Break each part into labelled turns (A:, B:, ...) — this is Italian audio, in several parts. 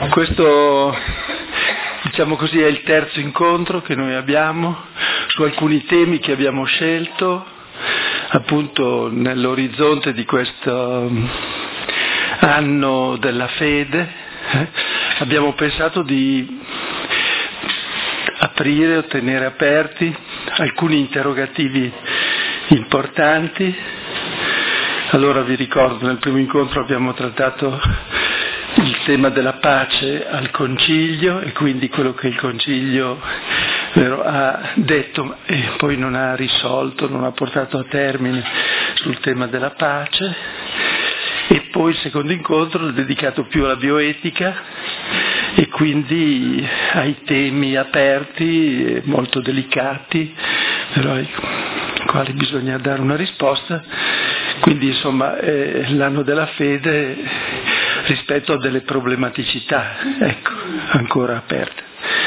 A: Questo, diciamo così, è il terzo incontro che noi abbiamo su alcuni temi che abbiamo scelto appunto nell'orizzonte di questo anno della fede. Abbiamo pensato di aprire o tenere aperti alcuni interrogativi importanti. Allora vi ricordo, nel primo incontro abbiamo trattato il tema della pace al Concilio e quindi quello che il Concilio ha detto e poi non ha risolto, non ha portato a termine sul tema della pace. E poi il secondo incontro è dedicato più alla bioetica e quindi ai temi aperti, molto delicati, però ai quali bisogna dare una risposta. Quindi insomma è l'anno della fede rispetto a delle problematicità, ecco, ancora aperte.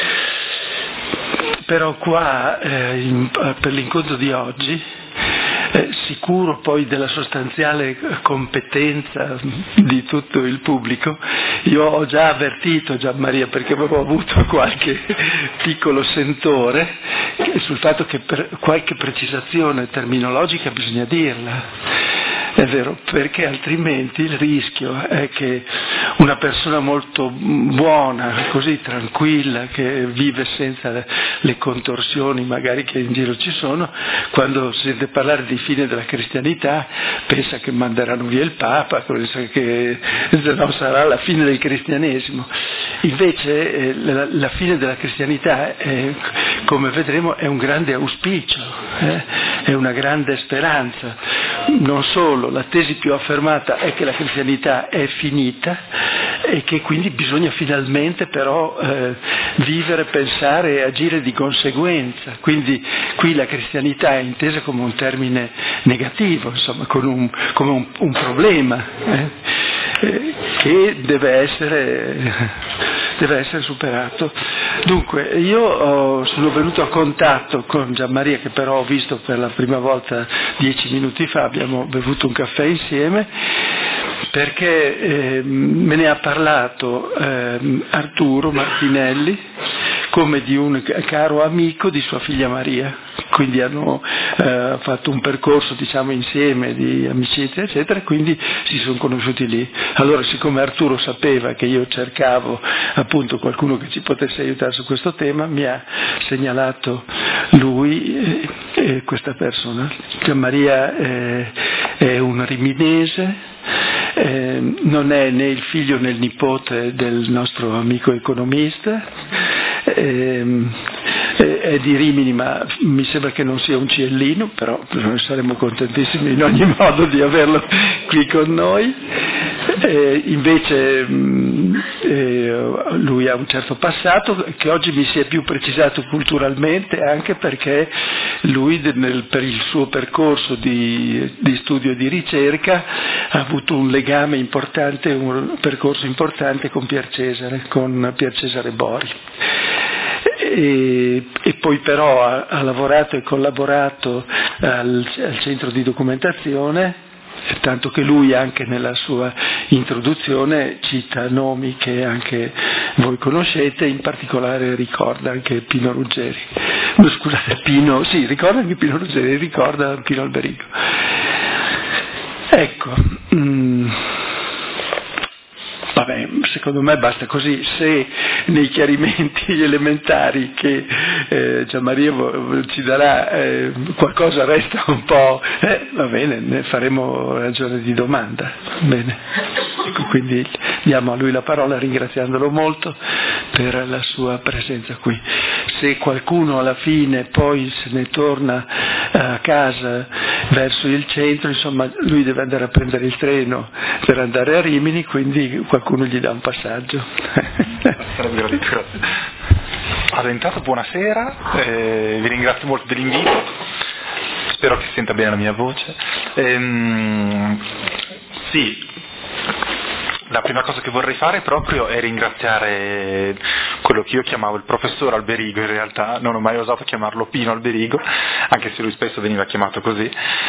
A: Però qua per l'incontro di oggi, sicuro poi della sostanziale competenza di tutto il pubblico, io ho già avvertito Gianmaria, perché avevo avuto qualche piccolo sentore sul fatto che per qualche precisazione terminologica bisogna dirla. È vero, perché altrimenti il rischio è che una persona molto buona, così tranquilla, che vive senza le contorsioni magari che in giro ci sono, quando sente parlare di fine della cristianità pensa che manderanno via il Papa, pensa che no, sarà la fine del cristianesimo. Invece la fine della cristianità, come vedremo, è un grande auspicio, è una grande speranza. Non solo, la tesi più affermata è che la cristianità è finita e che quindi bisogna finalmente però vivere, pensare e agire di conseguenza. Quindi qui la cristianità è intesa come un termine negativo, insomma, come un problema che deve essere superato. Dunque, io sono venuto a contatto con Gianmaria, che però ho visto per la prima volta 10 minuti fa, abbiamo bevuto un caffè insieme, perché me ne ha parlato Arturo Martinelli come di un caro amico di sua figlia Maria. Quindi hanno fatto un percorso, diciamo, insieme di amicizia, eccetera, e quindi si sono conosciuti lì. Allora, siccome Arturo sapeva che io cercavo appunto qualcuno che ci potesse aiutare su questo tema, mi ha segnalato lui e questa persona. Gianmaria è un riminese, non è né il figlio né il nipote del nostro amico economista, è di Rimini, ma mi sembra che non sia un ciellino, però noi saremmo contentissimi in ogni modo di averlo qui con noi. Invece lui ha un certo passato che oggi mi si è più precisato culturalmente, anche perché lui per il suo percorso di studio e di ricerca ha avuto un legame importante, un percorso importante con Pier Cesare Bori. E poi però ha lavorato e collaborato al centro di documentazione, tanto che lui anche nella sua introduzione cita nomi che anche voi conoscete, in particolare ricorda anche Pino Ruggeri. No, scusate, ricorda anche Pino Ruggeri, ricorda Pino Alberico. Ecco. Vabbè, secondo me basta così. Se nei chiarimenti elementari che Gianmaria ci darà qualcosa resta un po', va bene, ne faremo ragione di domanda. Bene. Ecco, quindi diamo a lui la parola ringraziandolo molto per la sua presenza qui. Se qualcuno alla fine poi se ne torna a casa verso il centro, insomma lui deve andare a prendere il treno per andare a Rimini, quindi qualcuno gli dà un passaggio.
B: Sarebbe gradito, grazie. Allora, intanto buonasera, vi ringrazio molto dell'invito, spero che si senta bene la mia voce. Sì, La prima cosa che vorrei fare proprio è ringraziare quello che io chiamavo il professor Alberigo, in realtà non ho mai osato chiamarlo Pino Alberigo, anche se lui spesso veniva chiamato così,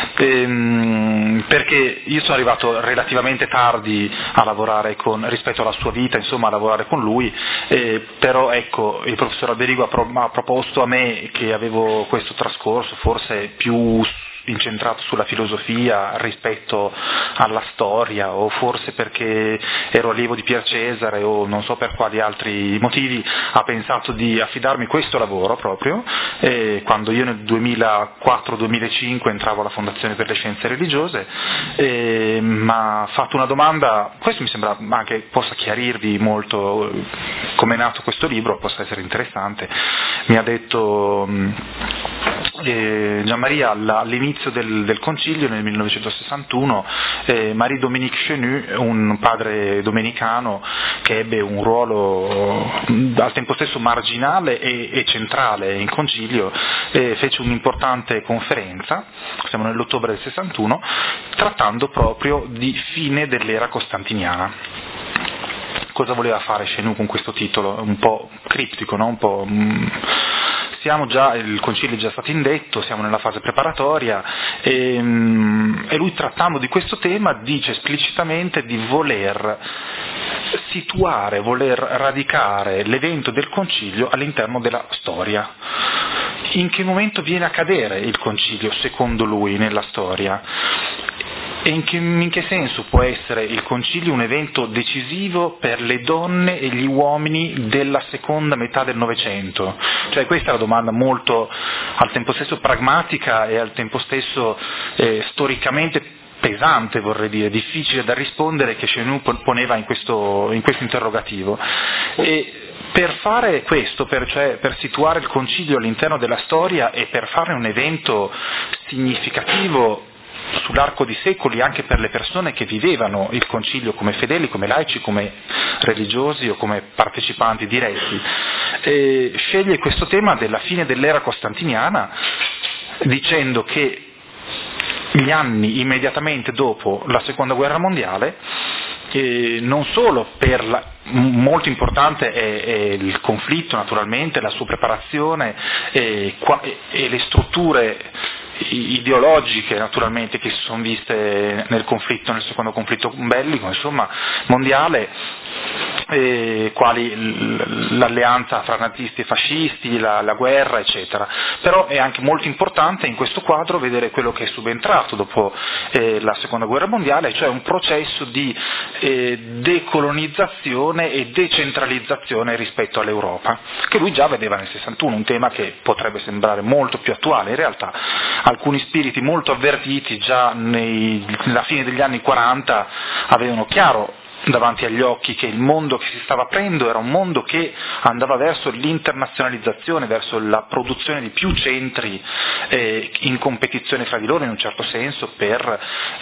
B: perché io sono arrivato relativamente tardi a lavorare rispetto alla sua vita, insomma a lavorare con lui, però ecco, il professor Alberigo ha proposto a me, che avevo questo trascorso forse più incentrato sulla filosofia rispetto alla storia, o forse perché ero allievo di Pier Cesare o non so per quali altri motivi, ha pensato di affidarmi questo lavoro proprio, quando io nel 2004-2005 entravo alla Fondazione per le Scienze Religiose, mi ha fatto una domanda, questo mi sembra anche possa chiarirvi molto come è nato questo libro, possa essere interessante. Mi ha detto: Gianmaria, all'inizio del concilio nel 1961, Marie-Dominique Chenu, un padre domenicano che ebbe un ruolo al tempo stesso marginale e centrale in concilio, fece un'importante conferenza, siamo nell'ottobre del 61, trattando proprio di fine dell'era costantiniana. Cosa voleva fare Chenu con questo titolo? Un po' criptico, no? Il concilio è già stato indetto, siamo nella fase preparatoria, e lui, trattando di questo tema, dice esplicitamente di voler situare, voler radicare l'evento del concilio all'interno della storia. In che momento viene a cadere il concilio, secondo lui, nella storia? E in che senso può essere il concilio un evento decisivo per le donne e gli uomini della seconda metà del Novecento? Cioè, questa è una domanda molto al tempo stesso pragmatica e al tempo stesso storicamente pesante, vorrei dire, difficile da rispondere, che Chenu poneva in questo interrogativo. E per fare questo, per situare il concilio all'interno della storia e per fare un evento significativo sull'arco di secoli anche per le persone che vivevano il concilio come fedeli, come laici, come religiosi o come partecipanti diretti, sceglie questo tema della fine dell'era costantiniana, dicendo che gli anni immediatamente dopo la seconda guerra mondiale, non solo molto importante è il conflitto, naturalmente, la sua preparazione e le strutture ideologiche, naturalmente, che si sono viste nel secondo conflitto bellico, insomma, mondiale, quali l'alleanza fra nazisti e fascisti, la guerra, eccetera. Però è anche molto importante in questo quadro vedere quello che è subentrato dopo la seconda guerra mondiale, cioè un processo di decolonizzazione e decentralizzazione rispetto all'Europa, che lui già vedeva nel 61, un tema che potrebbe sembrare molto più attuale. In realtà alcuni spiriti molto avvertiti già nella fine degli anni 40 avevano chiaro davanti agli occhi che il mondo che si stava aprendo era un mondo che andava verso l'internazionalizzazione, verso la produzione di più centri in competizione fra di loro, in un certo senso, per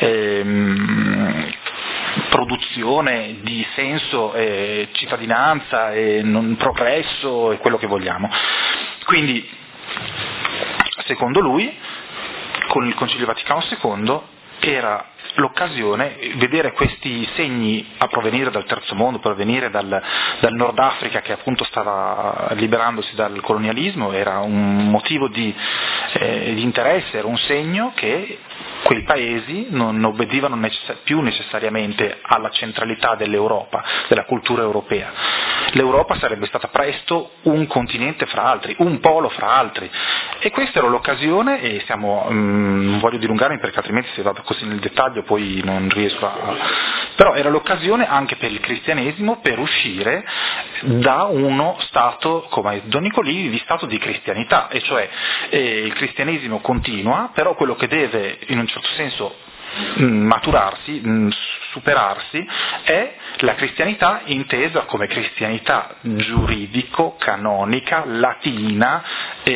B: produzione di senso, cittadinanza, progresso e quello che vogliamo. Quindi, secondo lui, con il Concilio Vaticano II era l'occasione, vedere questi segni a provenire dal terzo mondo, provenire dal Nord Africa, che appunto stava liberandosi dal colonialismo, era un motivo di interesse, era un segno che quei paesi non obbedivano più necessariamente alla centralità dell'Europa, della cultura europea. L'Europa sarebbe stata presto un continente fra altri, un polo fra altri, e questa era l'occasione, e non voglio dilungarmi perché altrimenti se vado così nel dettaglio poi non riesco però era l'occasione anche per il cristianesimo per uscire da uno stato, come Don Nicolì, di stato di cristianità, e cioè il cristianesimo continua, però quello che deve in un certo senso maturarsi, superarsi, è la cristianità intesa come cristianità giuridico-canonica, latina,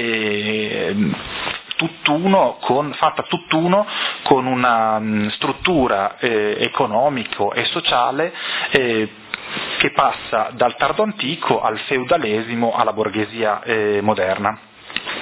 B: fatta tutt'uno con una struttura economico e sociale che passa dal tardo antico al feudalesimo alla borghesia moderna.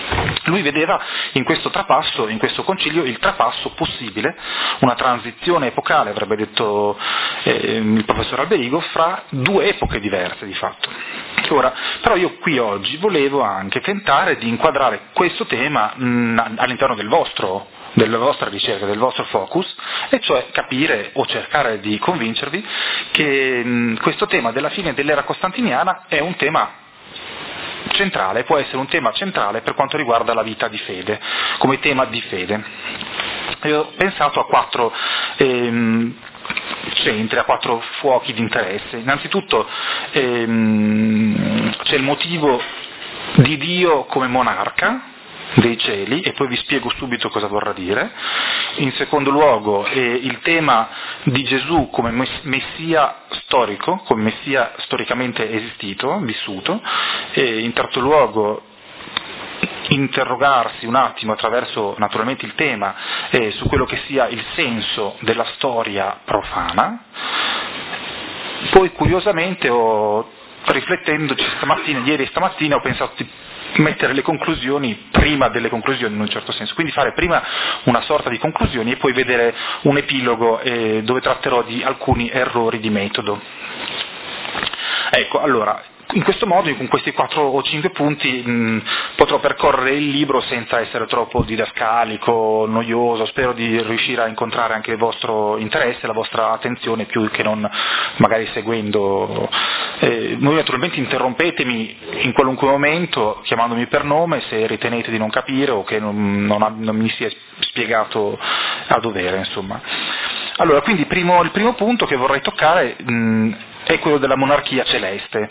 B: Lui vedeva in questo trapasso, in questo concilio, il trapasso possibile, una transizione epocale, avrebbe detto il professor Alberigo, fra due epoche diverse di fatto. Ora, però io qui oggi volevo anche tentare di inquadrare questo tema all'interno della vostra ricerca, del vostro focus, e cioè capire o cercare di convincervi che questo tema della fine dell'era costantiniana è un tema centrale, può essere un tema centrale per quanto riguarda la vita di fede, come tema di fede. Io ho pensato a 4 centri, a 4 fuochi di interesse. Innanzitutto c'è il motivo di Dio come monarca dei cieli, e poi vi spiego subito cosa vorrà dire. In secondo luogo il tema di Gesù come messia storico, come messia storicamente esistito, vissuto, e in terzo luogo interrogarsi un attimo attraverso naturalmente il tema su quello che sia il senso della storia profana. Poi curiosamente riflettendoci ieri e stamattina ho pensato di mettere le conclusioni prima delle conclusioni in un certo senso, quindi fare prima una sorta di conclusioni e poi vedere un epilogo dove tratterò di alcuni errori di metodo. Ecco, allora, in questo modo, con questi 4 o 5 punti potrò percorrere il libro senza essere troppo didascalico, noioso. Spero di riuscire a incontrare anche il vostro interesse, la vostra attenzione, più che non magari seguendo. Voi naturalmente interrompetemi in qualunque momento chiamandomi per nome se ritenete di non capire o che non mi sia spiegato a dovere, insomma. Allora, quindi il primo punto che vorrei toccare è quello della monarchia celeste.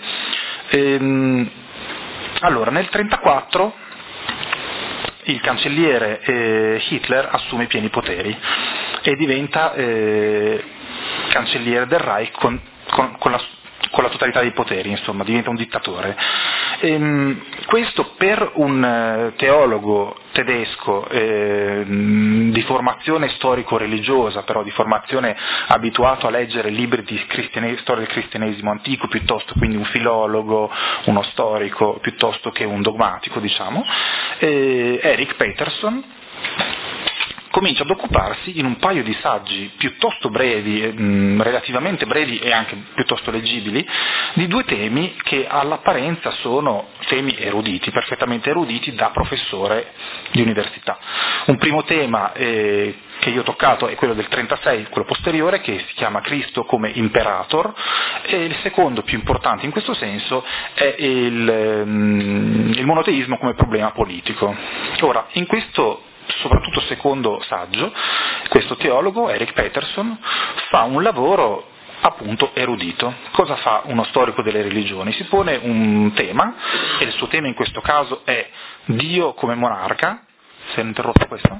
B: Allora, nel 1934 il cancelliere Hitler assume i pieni poteri e diventa cancelliere del Reich con la totalità dei poteri, insomma, diventa un dittatore. Questo per un teologo tedesco di formazione storico-religiosa, però di formazione abituato a leggere libri di storia del cristianesimo antico, piuttosto quindi un filologo, uno storico, piuttosto che un dogmatico, diciamo, Erich Peterson comincia ad occuparsi in un paio di saggi piuttosto brevi, relativamente brevi e anche piuttosto leggibili, di 2 temi che all'apparenza sono temi eruditi, perfettamente eruditi da professore di università. Un primo tema che io ho toccato è quello del 36, quello posteriore, che si chiama Cristo come Imperator, e il secondo, più importante in questo senso, è il monoteismo come problema politico. Ora, in questo soprattutto secondo saggio, questo teologo, Erich Peterson, fa un lavoro appunto erudito. Cosa fa uno storico delle religioni? Si pone un tema, e il suo tema in questo caso è Dio come monarca. Si è interrotto questo?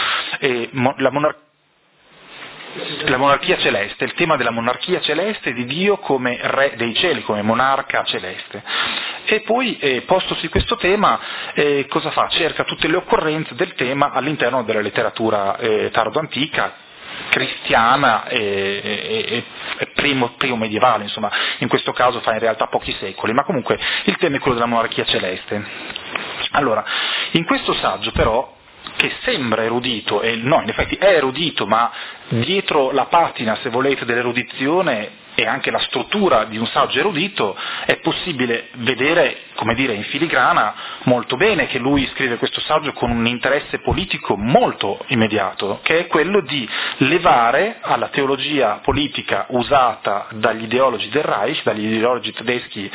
B: La monarchia celeste, il tema della monarchia celeste, di Dio come re dei cieli, come monarca celeste. E poi, postosi questo tema, cosa fa? Cerca tutte le occorrenze del tema all'interno della letteratura tardo-antica, cristiana e primo medievale, insomma, in questo caso fa in realtà pochi secoli, ma comunque il tema è quello della monarchia celeste. Allora, in questo saggio però, che sembra erudito, e no, in effetti è erudito, ma dietro la patina, se volete, dell'erudizione e anche la struttura di un saggio erudito è possibile vedere, come dire, in filigrana molto bene che lui scrive questo saggio con un interesse politico molto immediato, che è quello di levare alla teologia politica usata dagli ideologi del Reich, dagli ideologi tedeschi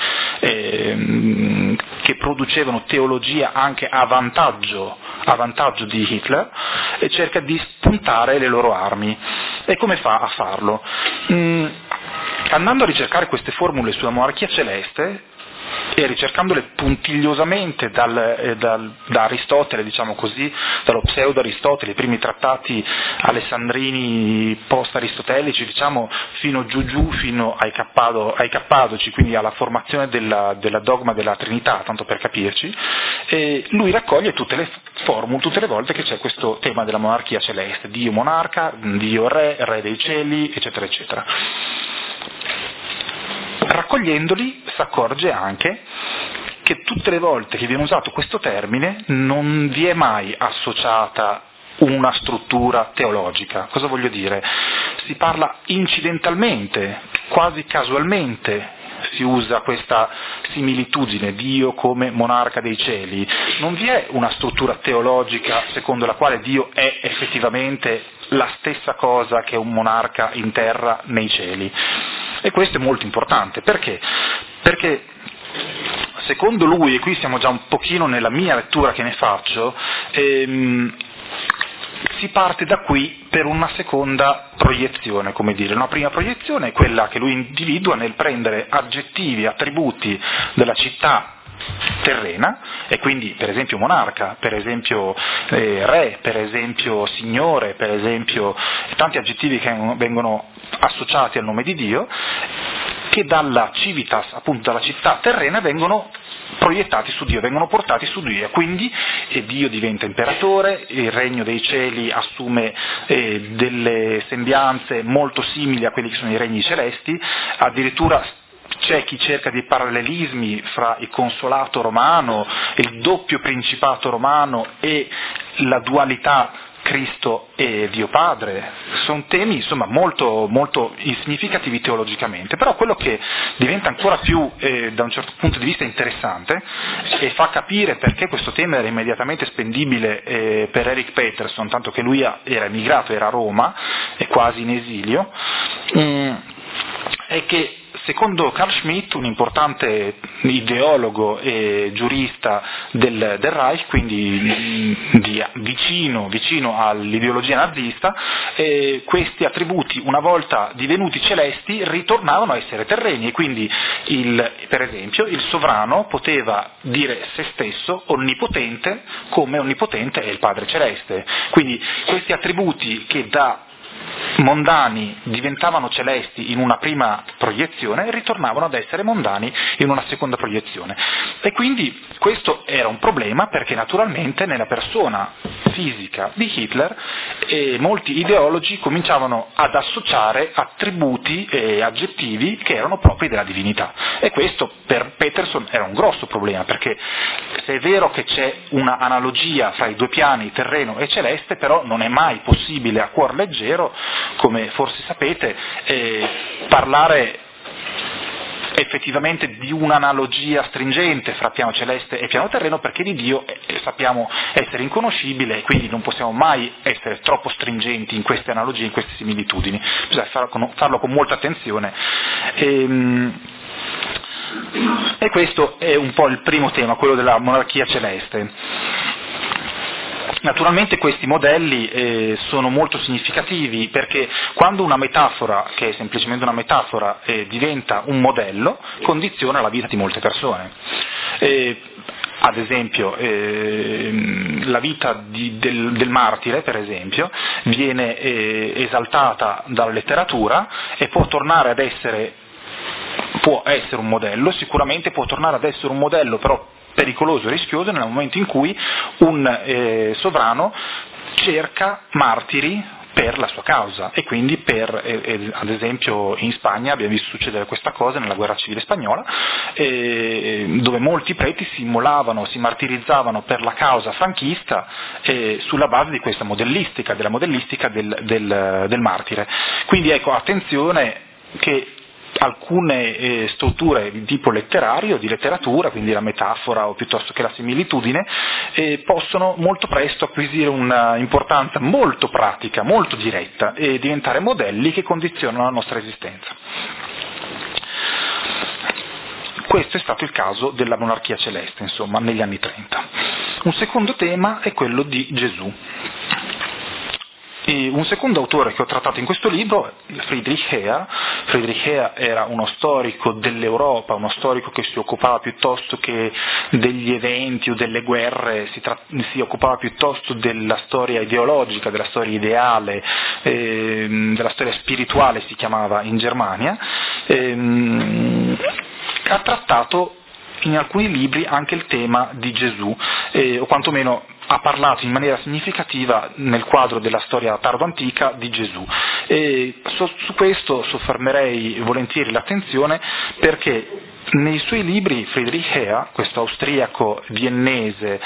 B: che producevano teologia anche a vantaggio di Hitler, e cerca di spuntare le loro armi. E come fa a farlo? Andando a ricercare queste formule sulla monarchia celeste e ricercandole puntigliosamente da Aristotele, diciamo così, dallo pseudo-Aristotele, i primi trattati alessandrini post-aristotelici, diciamo, fino ai cappadoci, quindi alla formazione della dogma della Trinità, tanto per capirci, e lui raccoglie tutte le formule, tutte le volte che c'è questo tema della monarchia celeste, Dio monarca, Dio re dei cieli, eccetera, eccetera. Raccogliendoli si accorge anche che tutte le volte che viene usato questo termine non vi è mai associata una struttura teologica. Cosa voglio dire? Si parla incidentalmente, quasi casualmente, si usa questa similitudine, Dio come monarca dei cieli. Non vi è una struttura teologica secondo la quale Dio è effettivamente la stessa cosa che un monarca in terra nei cieli. E questo è molto importante. Perché? Perché secondo lui, e qui siamo già un pochino nella mia lettura che ne faccio, si parte da qui per una seconda proiezione, come dire. Una prima proiezione è quella che lui individua nel prendere aggettivi, attributi della città terrena, e quindi per esempio monarca, per esempio re, per esempio signore, per esempio tanti aggettivi che vengono associati al nome di Dio, che dalla civitas, appunto dalla città terrena, vengono proiettati su Dio, vengono portati su Dio, quindi Dio diventa imperatore, il regno dei cieli assume delle sembianze molto simili a quelli che sono i regni celesti, addirittura c'è chi cerca dei parallelismi fra il consolato romano, il doppio principato romano e la dualità Cristo e Dio Padre. Sono temi insomma molto, molto significativi teologicamente, però quello che diventa ancora più da un certo punto di vista interessante e fa capire perché questo tema era immediatamente spendibile per Eric Peterson, tanto che lui era emigrato, era a Roma, è quasi in esilio, è che secondo Carl Schmitt, un importante ideologo e giurista del Reich, quindi vicino all'ideologia nazista, questi attributi, una volta divenuti celesti, ritornavano a essere terreni, e quindi per esempio il sovrano poteva dire se stesso onnipotente, come onnipotente è il Padre Celeste. Quindi questi attributi che da mondani diventavano celesti in una prima proiezione e ritornavano ad essere mondani in una seconda proiezione. E quindi questo era un problema, perché naturalmente nella persona fisica di Hitler molti ideologi cominciavano ad associare attributi e aggettivi che erano propri della divinità, e questo per Peterson era un grosso problema, perché se è vero che c'è una analogia fra i due piani, terreno e celeste, però non è mai possibile a cuor leggero, come forse sapete, parlare effettivamente di un'analogia stringente fra piano celeste e piano terreno, perché di Dio sappiamo essere inconoscibile, e quindi non possiamo mai essere troppo stringenti in queste analogie, in queste similitudini, bisogna farlo con molta attenzione. E questo è un po' il primo tema, quello della monarchia celeste. Naturalmente questi modelli sono molto significativi, perché quando una metafora, che è semplicemente una metafora, diventa un modello, condiziona la vita di molte persone. Ad esempio la vita del martire, per esempio, viene esaltata dalla letteratura e può essere un modello, sicuramente può tornare ad essere un modello però pericoloso e rischioso nel momento in cui un sovrano cerca martiri per la sua causa, e quindi ad esempio in Spagna abbiamo visto succedere questa cosa nella guerra civile spagnola, dove molti preti si immolavano, si martirizzavano per la causa franchista sulla base di questa modellistica, della modellistica del martire. Quindi ecco, attenzione che alcune strutture di tipo letterario, di letteratura, quindi la metafora o piuttosto che la similitudine, possono molto presto acquisire un'importanza molto pratica, molto diretta, e diventare modelli che condizionano la nostra esistenza. Questo è stato il caso della monarchia celeste, insomma, negli anni 30. Un secondo tema è quello di Gesù. E un secondo autore che ho trattato in questo libro è Friedrich Heer. Friedrich Heer era uno storico dell'Europa, uno storico che si occupava piuttosto che degli eventi o delle guerre, si occupava piuttosto della storia ideologica, della storia ideale, della storia spirituale si chiamava in Germania. Ha trattato in alcuni libri anche il tema di Gesù, o quantomeno ha parlato in maniera significativa nel quadro della storia tardo-antica di Gesù. E su questo soffermerei volentieri l'attenzione, perché nei suoi libri Friedrich Heer, questo austriaco viennese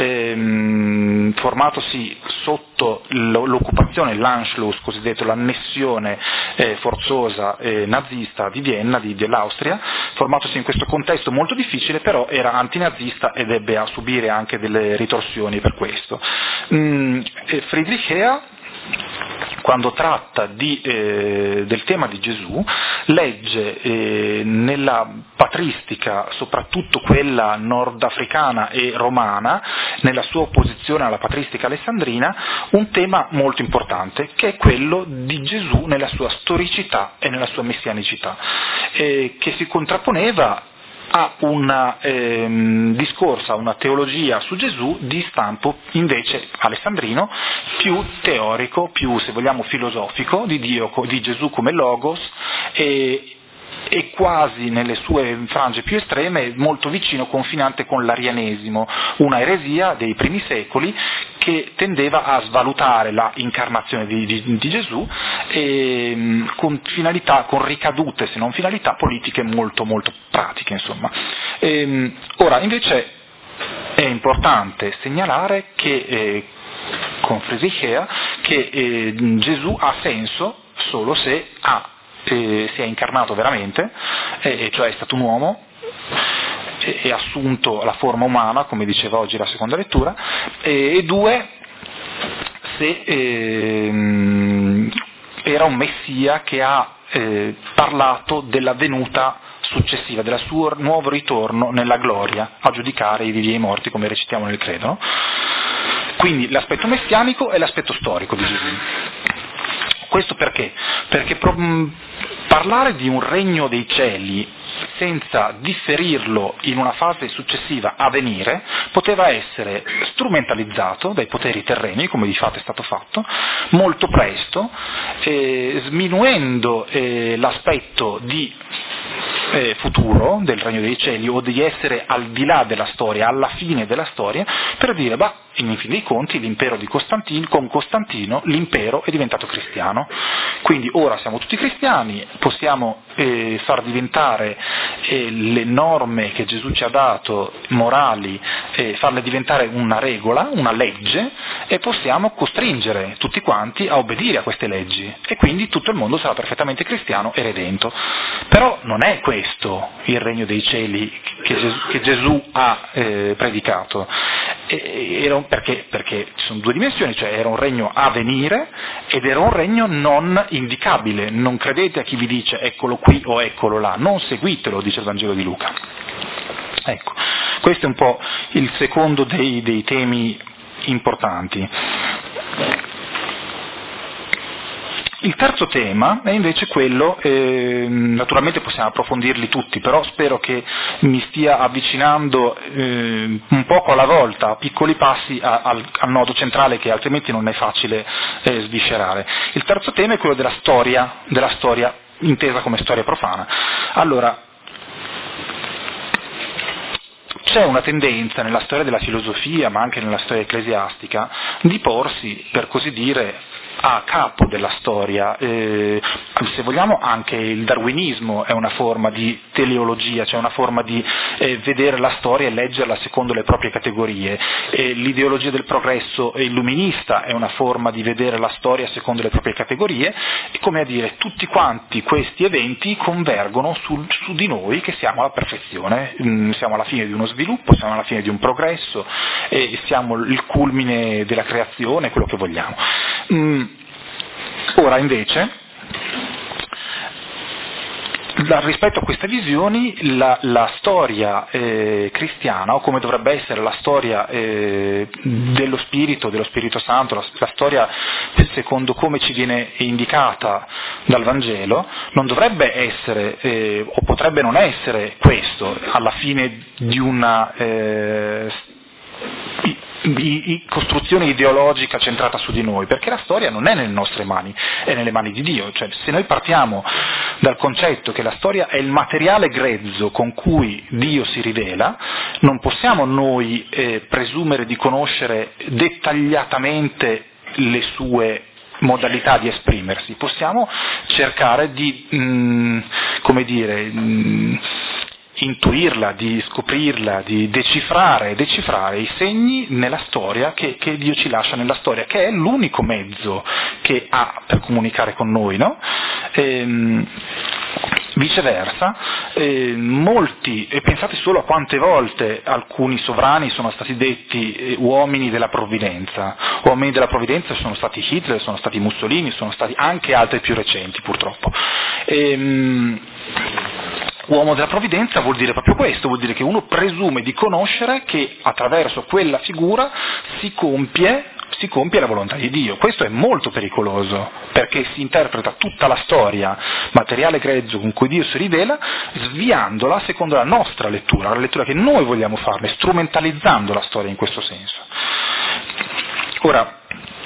B: formatosi sotto l'occupazione, l'Anschluss, cosiddetto l'annessione forzosa nazista di Vienna, dell'Austria, formatosi in questo contesto molto difficile, però era antinazista ed ebbe a subire anche delle ritorsioni per questo. Friedrich Heer, quando tratta del tema di Gesù, legge nella patristica, soprattutto quella nordafricana e romana, nella sua opposizione alla patristica alessandrina, un tema molto importante, che è quello di Gesù nella sua storicità e nella sua messianicità, che si contrapponeva a un discorso, a una teologia su Gesù di stampo invece alessandrino, più teorico, più, se vogliamo, filosofico, di Gesù come logos, e quasi nelle sue frange più estreme molto vicino, confinante con l'arianesimo, una eresia dei primi secoli che tendeva a svalutare la incarnazione di Gesù, con ricadute, se non finalità, politiche molto molto pratiche, insomma. Ora invece è importante segnalare che con Friedrich Heer che Gesù ha senso solo se si è incarnato veramente, cioè è stato un uomo e assunto la forma umana, come diceva oggi la seconda lettura, e due, se era un messia che ha parlato della venuta successiva, del suo nuovo ritorno nella gloria a giudicare i vivi e i morti, come recitiamo nel credo, no? Quindi l'aspetto messianico e l'aspetto storico di Gesù. Questo perché? Perché parlare di un regno dei cieli senza differirlo in una fase successiva a venire poteva essere strumentalizzato dai poteri terreni, come di fatto è stato fatto, molto presto, sminuendo l'aspetto di futuro del regno dei cieli, o di essere al di là della storia, alla fine della storia, per dire, in fin dei conti l'impero di Costantino, con Costantino l'impero è diventato cristiano, quindi ora siamo tutti cristiani, possiamo far diventare le norme che Gesù ci ha dato, morali, farle diventare una regola, una legge, e possiamo costringere tutti quanti a obbedire a queste leggi, e quindi tutto il mondo sarà perfettamente cristiano e redento. Però non è questo il regno dei cieli che Gesù ha predicato, perché ci sono due dimensioni, cioè era un regno a venire ed era un regno non indicabile. Non credete a chi vi dice eccolo qui o eccolo là, non seguitelo, dice il Vangelo di Luca. Ecco, questo è un po' il secondo dei temi importanti. Il terzo tema è invece quello, naturalmente possiamo approfondirli tutti, però spero che mi stia avvicinando un poco alla volta, a piccoli passi, al nodo centrale, che altrimenti non è facile sviscerare. Il terzo tema è quello della storia intesa come storia profana. Allora, c'è una tendenza nella storia della filosofia, ma anche nella storia ecclesiastica, di porsi, per così dire, a capo della storia. Se vogliamo, anche il darwinismo è una forma di teleologia, cioè una forma di vedere la storia e leggerla secondo le proprie categorie. L'ideologia del progresso illuminista è una forma di vedere la storia secondo le proprie categorie, e come a dire, tutti quanti questi eventi convergono su di noi, che siamo alla perfezione, siamo alla fine di uno sviluppo, siamo alla fine di un progresso, e siamo il culmine della creazione, quello che vogliamo. Ora invece, rispetto a queste visioni, la storia cristiana, o come dovrebbe essere la storia dello Spirito Santo, la storia secondo come ci viene indicata dal Vangelo, non dovrebbe essere, o potrebbe non essere questo, alla fine di una costruzione ideologica centrata su di noi, perché la storia non è nelle nostre mani, è nelle mani di Dio. Cioè, se noi partiamo dal concetto che la storia è il materiale grezzo con cui Dio si rivela, non possiamo noi presumere di conoscere dettagliatamente le sue modalità di esprimersi, possiamo cercare di intuirla, di scoprirla, di decifrare i segni nella storia che Dio ci lascia nella storia, che è l'unico mezzo che ha per comunicare con noi, no? Viceversa, molti, e pensate solo a quante volte alcuni sovrani sono stati detti uomini della provvidenza. Uomini della provvidenza sono stati Hitler, sono stati Mussolini, sono stati anche altri più recenti purtroppo. Uomo della provvidenza vuol dire proprio questo, vuol dire che uno presume di conoscere che attraverso quella figura si compie la volontà di Dio. Questo è molto pericoloso, perché si interpreta tutta la storia, materiale grezzo con cui Dio si rivela, sviandola secondo la nostra lettura, la lettura che noi vogliamo farne, strumentalizzando la storia in questo senso. Ora,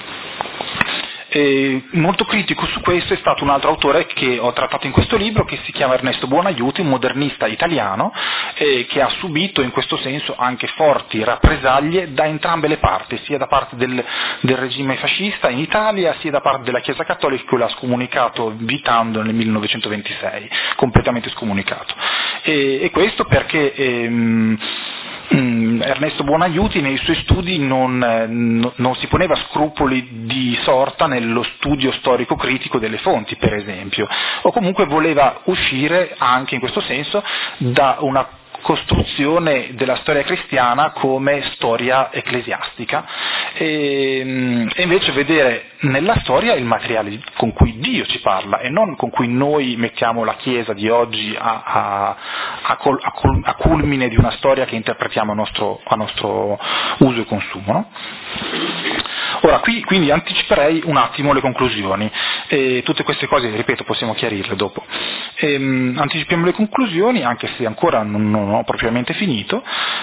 B: molto critico su questo è stato un altro autore che ho trattato in questo libro, che si chiama Ernesto Buonaiuti, un modernista italiano che ha subito in questo senso anche forti rappresaglie da entrambe le parti, sia da parte del regime fascista in Italia, sia da parte della Chiesa Cattolica, che lo ha scomunicato vitando nel 1926, completamente scomunicato. E questo perché Ernesto Buonaiuti nei suoi studi non si poneva scrupoli di sorta nello studio storico-critico delle fonti, per esempio, o comunque voleva uscire anche in questo senso da una costruzione della storia cristiana come storia ecclesiastica e invece vedere nella storia il materiale con cui Dio ci parla e non con cui noi mettiamo la Chiesa di oggi a culmine di una storia che interpretiamo a nostro uso e consumo, no? Ora, qui quindi anticiperei un attimo le conclusioni, tutte queste cose, ripeto, possiamo chiarirle dopo. Anticipiamo le conclusioni, anche se ancora non ho propriamente finito.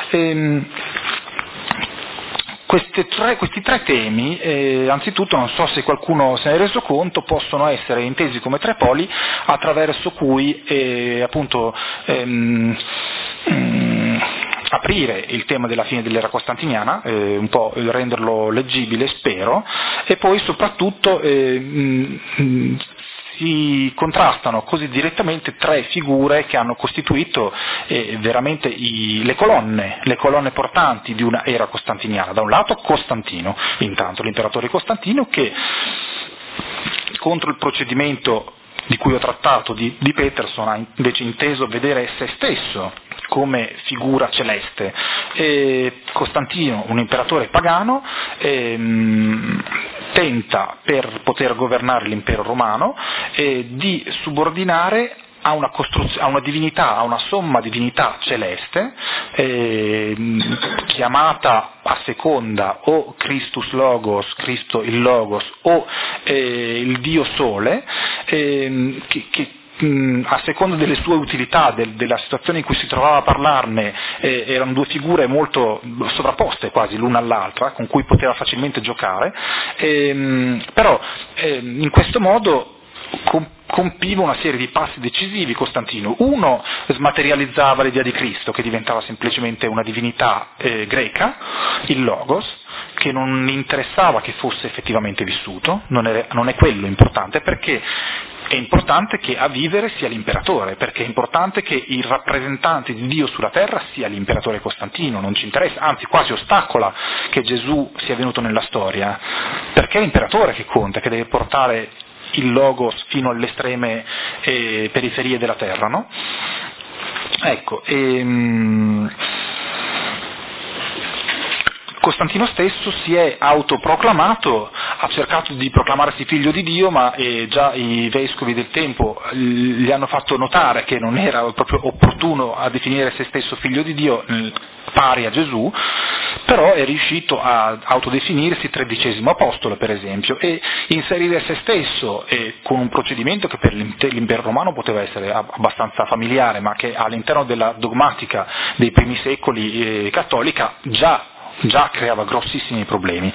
B: Questi tre temi, anzitutto non so se qualcuno se ne è reso conto, possono essere intesi come tre poli attraverso cui aprire il tema della fine dell'era costantiniana, un po' renderlo leggibile, spero, e poi soprattutto si contrastano così direttamente tre figure che hanno costituito veramente le colonne portanti di una era costantiniana. Da un lato Costantino, intanto l'imperatore Costantino, che contro il procedimento di cui ho trattato di Peterson ha invece inteso vedere se stesso come figura celeste. Costantino, un imperatore pagano, tenta, per poter governare l'impero romano, di subordinare a una divinità, a una somma divinità celeste, chiamata a seconda o Christus Logos, Cristo il Logos, o il Dio Sole, che a seconda delle sue utilità, della situazione in cui si trovava a parlarne, erano due figure molto sovrapposte quasi l'una all'altra, con cui poteva facilmente giocare, però in questo modo compiva una serie di passi decisivi Costantino. Uno, smaterializzava l'idea di Cristo, che diventava semplicemente una divinità greca, il Logos, che non interessava che fosse effettivamente vissuto, non è quello importante, perché è importante che a vivere sia l'imperatore, perché è importante che il rappresentante di Dio sulla terra sia l'imperatore Costantino, non ci interessa, anzi quasi ostacola che Gesù sia venuto nella storia, perché è l'imperatore che conta, che deve portare il Logos fino alle estreme periferie della terra, no? Ecco, Costantino stesso si è autoproclamato, ha cercato di proclamarsi figlio di Dio, ma già i vescovi del tempo gli hanno fatto notare che non era proprio opportuno a definire se stesso figlio di Dio pari a Gesù, però è riuscito a autodefinirsi 13° apostolo, per esempio, e inserire se stesso con un procedimento che per l'impero romano poteva essere abbastanza familiare, ma che all'interno della dogmatica dei primi secoli cattolica già già creava grossissimi problemi.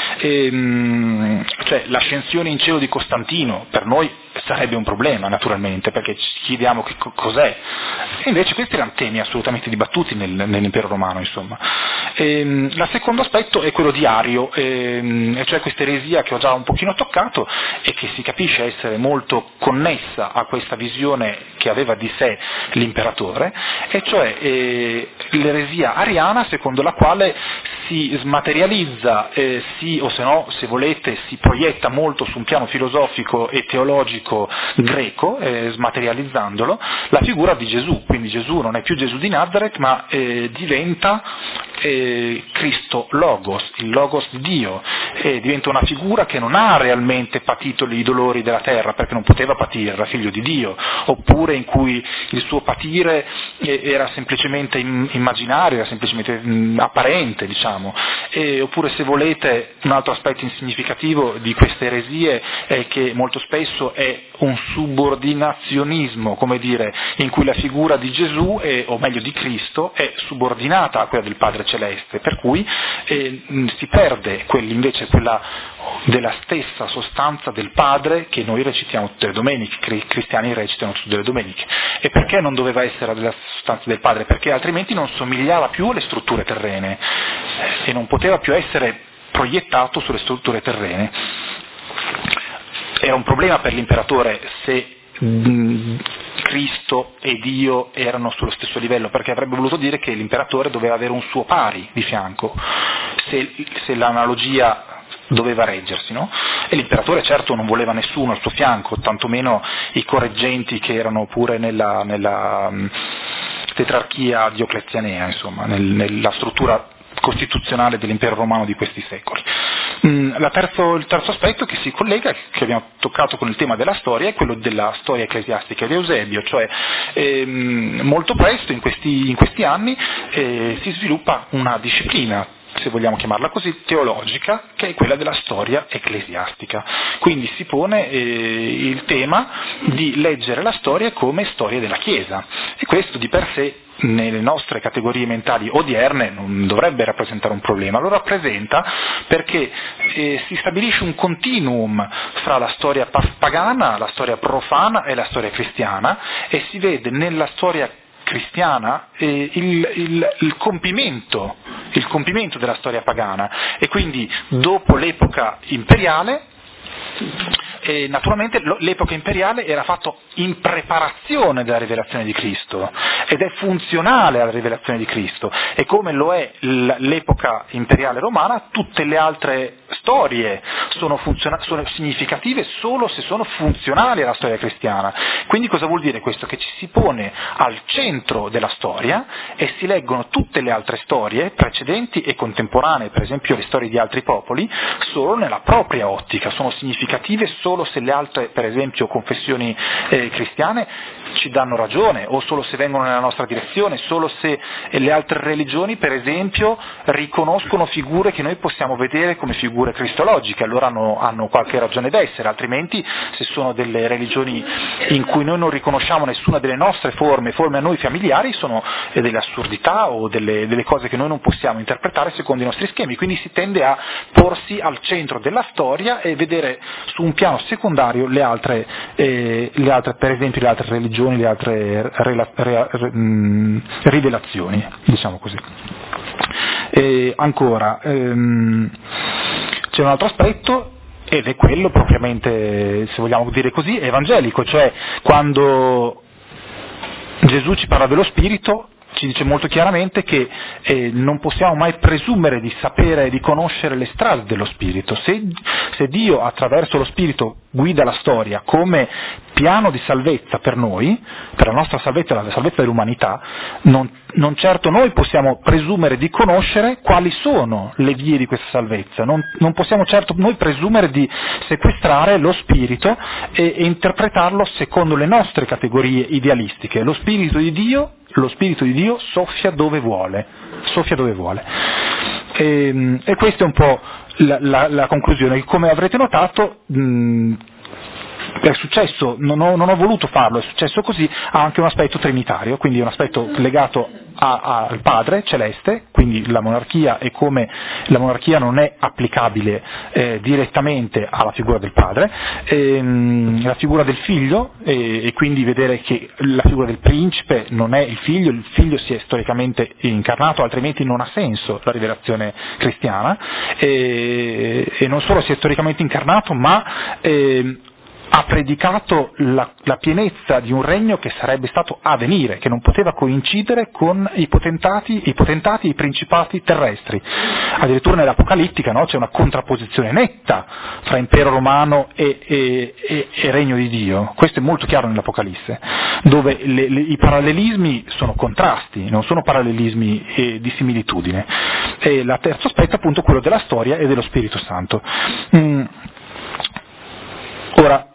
B: Cioè l'ascensione in cielo di Costantino per noi sarebbe un problema, naturalmente, perché ci chiediamo che cos'è, e invece questi erano temi assolutamente dibattuti nell'impero romano, insomma. Il secondo aspetto è quello di Ario, cioè questa eresia che ho già un pochino toccato e che si capisce essere molto connessa a questa visione che aveva di sé l'imperatore, e cioè l'eresia ariana secondo la quale si smaterializza, o se no, se volete, si proietta molto su un piano filosofico e teologico greco, smaterializzandolo, la figura di Gesù. Quindi Gesù non è più Gesù di Nazareth, ma diventa Cristo Logos, il Logos di Dio, diventa una figura che non ha realmente patito i dolori della terra, perché non poteva patire, era figlio di Dio, oppure in cui il suo patire era semplicemente immaginario, era semplicemente apparente, diciamo. Oppure, se volete, un altro aspetto significativo di queste eresie è che molto spesso è un subordinazionismo, come dire, in cui la figura di Gesù, o meglio di Cristo, è subordinata a quella del Padre Celeste, per cui si perde invece quella della stessa sostanza del Padre che noi recitiamo tutte le domeniche, i cristiani recitano tutte le domeniche. E perché non doveva essere della sostanza del Padre? Perché altrimenti non somigliava più alle strutture terrene e non poteva più essere proiettato sulle strutture terrene. Era un problema per l'imperatore se Cristo e Dio erano sullo stesso livello, perché avrebbe voluto dire che l'imperatore doveva avere un suo pari di fianco, se l'analogia doveva reggersi, no? E l'imperatore certo non voleva nessuno al suo fianco, tantomeno i correggenti che erano pure nella tetrarchia dioclezianea, insomma, nella struttura costituzionale dell'impero romano di questi secoli. Il terzo aspetto che si collega, che abbiamo toccato con il tema della storia, è quello della storia ecclesiastica di Eusebio, cioè molto presto in questi anni si sviluppa una disciplina, se vogliamo chiamarla così, teologica, che è quella della storia ecclesiastica. Quindi si pone il tema di leggere la storia come storia della Chiesa, e questo di per sé nelle nostre categorie mentali odierne non dovrebbe rappresentare un problema. Lo rappresenta perché si stabilisce un continuum fra la storia pagana, la storia profana e la storia cristiana, e si vede nella storia cristiana il compimento della storia pagana, e quindi dopo l'epoca imperiale, naturalmente l'epoca imperiale era fatto in preparazione della rivelazione di Cristo ed è funzionale alla rivelazione di Cristo, e come lo è l'epoca imperiale romana, tutte le altre storie sono significative solo se sono funzionali alla storia cristiana. Quindi cosa vuol dire questo? Che ci si pone al centro della storia e si leggono tutte le altre storie precedenti e contemporanee, per esempio le storie di altri popoli, solo nella propria ottica, sono significative solo se le altre, per esempio, confessioni cristiane ci danno ragione, o solo se vengono nella nostra direzione, solo se le altre religioni, per esempio, riconoscono figure che noi possiamo vedere come figure cristologiche, allora hanno qualche ragione d'essere, altrimenti se sono delle religioni in cui noi non riconosciamo nessuna delle nostre forme a noi familiari, sono delle assurdità o delle cose che noi non possiamo interpretare secondo i nostri schemi. Quindi si tende a porsi al centro della storia e vedere su un piano secondario le altre, per esempio le altre religioni, le altre rivelazioni, diciamo così. Ancora, c'è un altro aspetto, ed è quello propriamente, se vogliamo dire così, evangelico, cioè quando Gesù ci parla dello Spirito, ci dice molto chiaramente che non possiamo mai presumere di sapere e di conoscere le strade dello Spirito. Se Dio attraverso lo Spirito guida la storia come piano di salvezza per noi, per la nostra salvezza e la salvezza dell'umanità, non certo noi possiamo presumere di conoscere quali sono le vie di questa salvezza, non possiamo certo noi presumere di sequestrare lo Spirito e interpretarlo secondo le nostre categorie idealistiche. Lo Spirito di Dio soffia dove vuole. E questa è un po' la conclusione, che come avrete notato è successo, non ho voluto farlo, è successo così, ha anche un aspetto trinitario, quindi un aspetto legato al Padre Celeste, quindi la monarchia e come la monarchia non è applicabile direttamente alla figura del Padre, la figura del Figlio e quindi vedere che la figura del principe non è il Figlio si è storicamente incarnato, altrimenti non ha senso la rivelazione cristiana, e non solo si è storicamente incarnato, ma ha predicato la pienezza di un regno che sarebbe stato a venire, che non poteva coincidere con i potentati, i principati terrestri. Addirittura nell'Apocalittica, no, c'è una contrapposizione netta fra impero romano e regno di Dio. Questo è molto chiaro nell'Apocalisse, dove i parallelismi sono contrasti, non sono parallelismi di similitudine. E il terzo aspetto è appunto quello della storia e dello Spirito Santo. Ora,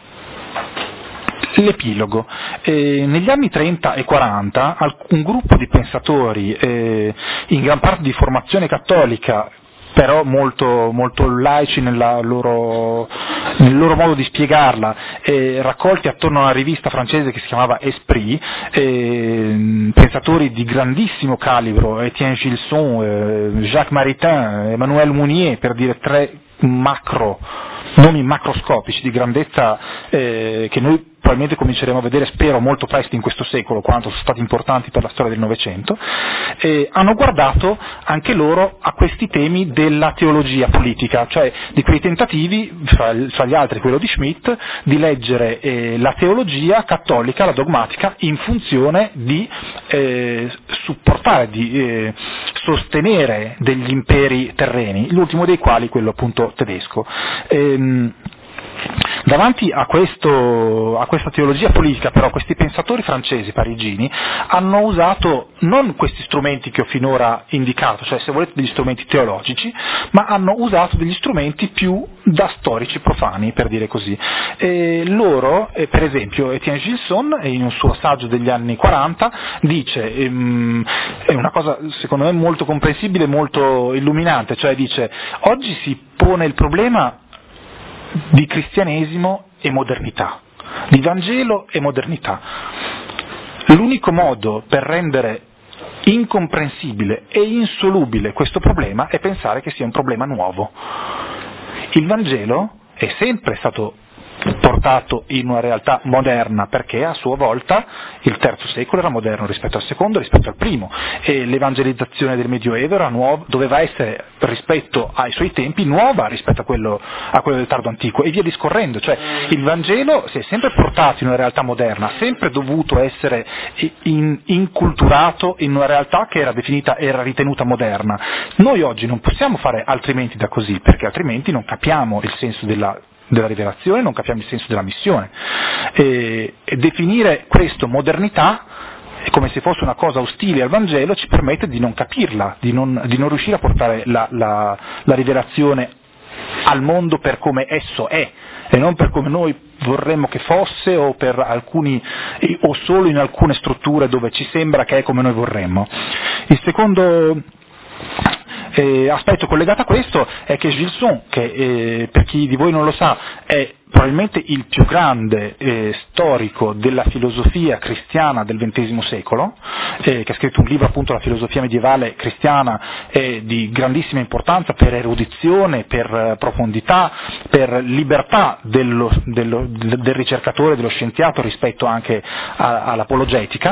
B: l'epilogo. Negli anni 30 e 40 un gruppo di pensatori, in gran parte di formazione cattolica, però molto, molto laici nel loro modo di spiegarla, raccolti attorno a una rivista francese che si chiamava Esprit, pensatori di grandissimo calibro, Étienne Gilson, Jacques Maritain, Emmanuel Mounier, per dire tre nomi macroscopici di grandezza che noi probabilmente cominceremo a vedere, spero, molto presto in questo secolo, quanto sono stati importanti per la storia del Novecento, hanno guardato anche loro a questi temi della teologia politica, cioè di quei tentativi, fra gli altri quello di Schmitt, di leggere la teologia cattolica, la dogmatica, in funzione di supportare, di sostenere degli imperi terreni, l'ultimo dei quali quello appunto tedesco. Davanti a questa teologia politica, però, questi pensatori francesi parigini hanno usato non questi strumenti che ho finora indicato, cioè se volete degli strumenti teologici, ma hanno usato degli strumenti più da storici profani, per dire così. Loro, per esempio, Étienne Gilson, in un suo saggio degli anni 40, dice, è una cosa secondo me molto comprensibile, molto illuminante, cioè dice: oggi si pone il problema di cristianesimo e modernità, di Vangelo e modernità. L'unico modo per rendere incomprensibile e insolubile questo problema è pensare che sia un problema nuovo. Il Vangelo è sempre stato portato in una realtà moderna, perché a sua volta il III secolo era moderno rispetto al secondo, rispetto al primo, e l'evangelizzazione del Medioevo doveva essere, rispetto ai suoi tempi, nuova rispetto a quello del tardo antico, e via discorrendo. Cioè il Vangelo si è sempre portato in una realtà moderna, ha sempre dovuto essere inculturato in una realtà che era ritenuta moderna. Noi oggi non possiamo fare altrimenti da così, perché altrimenti non capiamo il senso della rivelazione, non capiamo il senso della missione. E definire questo modernità come se fosse una cosa ostile al Vangelo ci permette di non capirla, di non riuscire a portare la rivelazione al mondo per come esso è, e non per come noi vorremmo che fosse, o per alcuni, o solo in alcune strutture dove ci sembra che è come noi vorremmo. Il secondo aspetto collegato a questo è che Gilson, che per chi di voi non lo sa è probabilmente il più grande storico della filosofia cristiana del XX secolo, che ha scritto un libro appunto, La filosofia medievale cristiana, di grandissima importanza per erudizione, per profondità, per libertà del ricercatore, dello scienziato rispetto anche all'apologetica.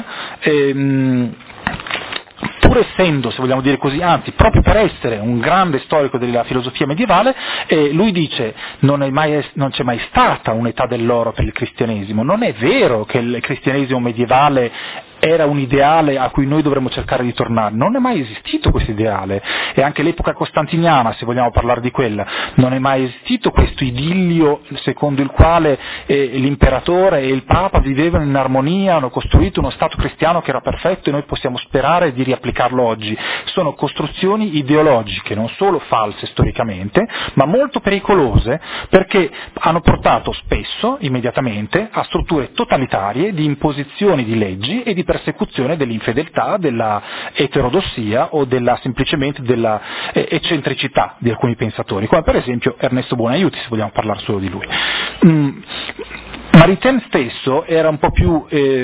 B: Pur essendo, se vogliamo dire così, anzi proprio per essere un grande storico della filosofia medievale, lui dice non c'è mai stata un'età dell'oro per il cristianesimo. Non è vero che il cristianesimo medievale era un ideale a cui noi dovremmo cercare di tornare, non è mai esistito questo ideale, e anche l'epoca costantiniana, se vogliamo parlare di quella, non è mai esistito questo idillio secondo il quale l'imperatore e il papa vivevano in armonia, hanno costruito uno stato cristiano che era perfetto e noi possiamo sperare di riapplicarlo oggi. Sono costruzioni ideologiche, non solo false storicamente, ma molto pericolose, perché hanno portato spesso, immediatamente, a strutture totalitarie di imposizioni di leggi e di persecuzione dell'infedeltà, della eterodossia o semplicemente della eccentricità di alcuni pensatori, come per esempio Ernesto Buonaiuti, se vogliamo parlare solo di lui. Maritain stesso era un po' più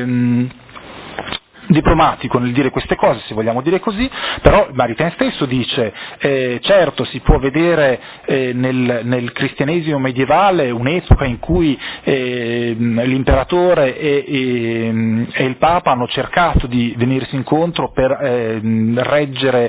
B: diplomatico nel dire queste cose, se vogliamo dire così, però Maritain stesso dice certo si può vedere nel cristianesimo medievale un'epoca in cui l'imperatore e il Papa hanno cercato di venirsi incontro per reggere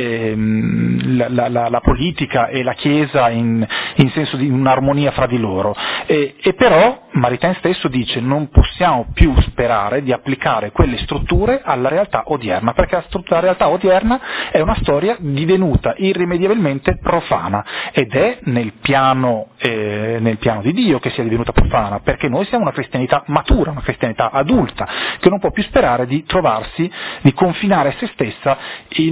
B: la politica e la Chiesa in senso di un'armonia fra di loro, e però Maritain stesso dice non possiamo più sperare di applicare quelle strutture alla realtà odierna, perché la realtà odierna è una storia divenuta irrimediabilmente profana, ed è nel piano di Dio che sia divenuta profana, perché noi siamo una cristianità matura, una cristianità adulta, che non può più sperare di confinare se stessa in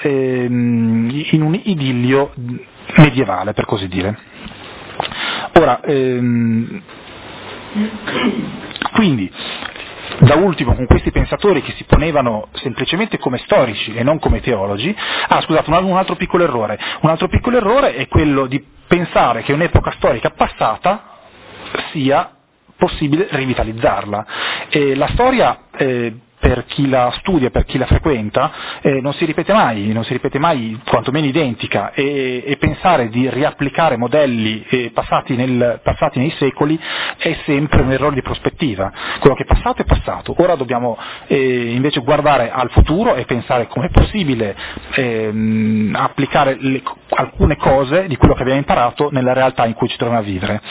B: un idillio medievale, per così dire. Ora, quindi, da ultimo, con questi pensatori che si ponevano semplicemente come storici e non come teologi, scusate, un altro piccolo errore. Un altro piccolo errore è quello di pensare che un'epoca storica passata sia possibile rivitalizzarla. La storia, per chi la studia, per chi la frequenta, non si ripete mai, quantomeno identica, e pensare di riapplicare modelli passati nei secoli è sempre un errore di prospettiva. Quello che è passato, ora dobbiamo invece guardare al futuro e pensare come è possibile applicare alcune cose di quello che abbiamo imparato nella realtà in cui ci troviamo a vivere.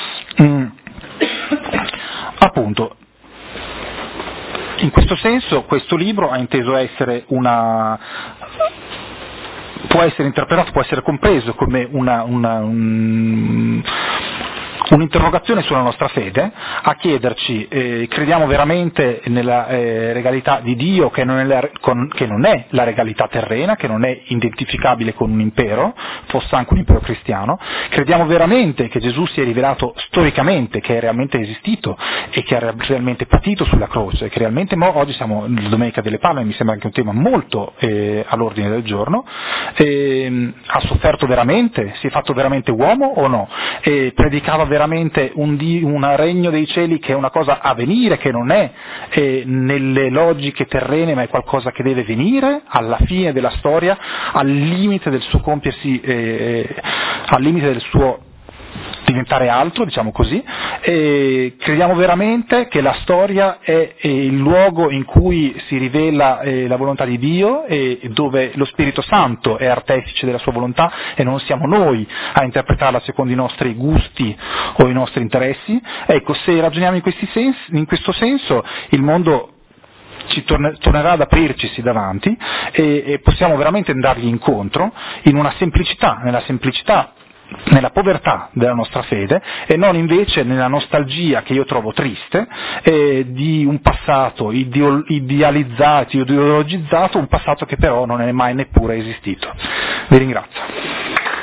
B: Appunto, in questo senso questo libro ha inteso essere può essere interpretato, può essere compreso come un'interrogazione sulla nostra fede, a chiederci crediamo veramente nella regalità di Dio, che non è la regalità terrena, che non è identificabile con un impero, fosse anche un impero cristiano, crediamo veramente che Gesù si è rivelato storicamente, che è realmente esistito e che ha realmente patito sulla croce, che realmente oggi siamo nella Domenica delle Palme, mi sembra anche un tema molto all'ordine del giorno, ha sofferto veramente, si è fatto veramente uomo o no, predicava veramente un regno dei cieli che è una cosa a venire, che non è nelle logiche terrene, ma è qualcosa che deve venire alla fine della storia, al limite del suo compiersi, al limite del suo diventare altro, diciamo così, e crediamo veramente che la storia è il luogo in cui si rivela la volontà di Dio e dove lo Spirito Santo è artefice della sua volontà e non siamo noi a interpretarla secondo i nostri gusti o i nostri interessi. Ecco, se ragioniamo in questo senso, il mondo ci tornerà ad aprircisi davanti e possiamo veramente andargli incontro in una semplicità, nella povertà della nostra fede, e non invece nella nostalgia, che io trovo triste, di un passato idealizzato, ideologizzato, un passato che però non è mai neppure esistito. Vi ringrazio.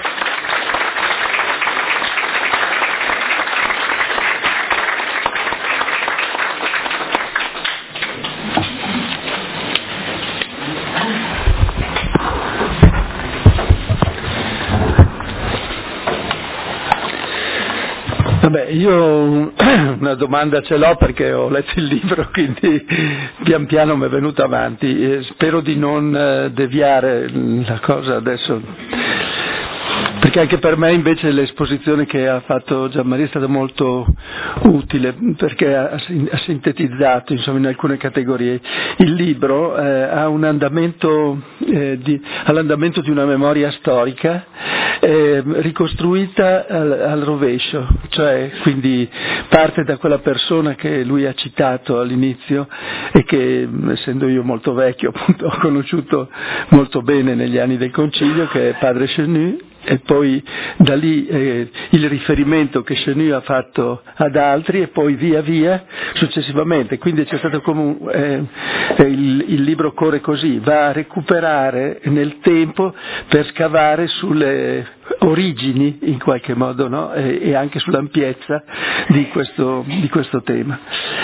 A: Vabbè, io una domanda ce l'ho perché ho letto il libro, quindi pian piano mi è venuta avanti. Spero di non deviare la cosa adesso, perché anche per me invece l'esposizione che ha fatto Gianmaria è stata molto utile, perché ha sintetizzato, insomma, in alcune categorie. Il libro ha un andamento all'andamento di una memoria storica ricostruita al rovescio, cioè quindi parte da quella persona che lui ha citato all'inizio e che, essendo io molto vecchio, appunto, ho conosciuto molto bene negli anni del Concilio, che è padre Chenu, e poi da lì il riferimento che Chenu ha fatto ad altri, e poi via via successivamente. Quindi c'è stato come il libro corre così, va a recuperare nel tempo per scavare sulle origini in qualche modo, no? E anche sull'ampiezza di questo tema.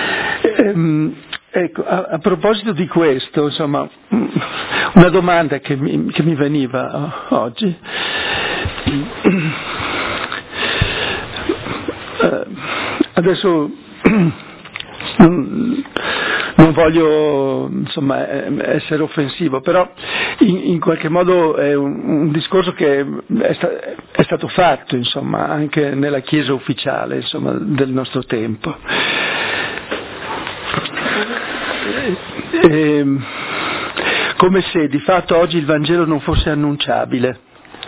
A: Ecco, a proposito di questo, insomma, una domanda che mi veniva oggi. Adesso non voglio essere offensivo, però in qualche modo è un discorso che è stato fatto anche nella Chiesa ufficiale del nostro tempo. Come se di fatto oggi il Vangelo non fosse annunciabile.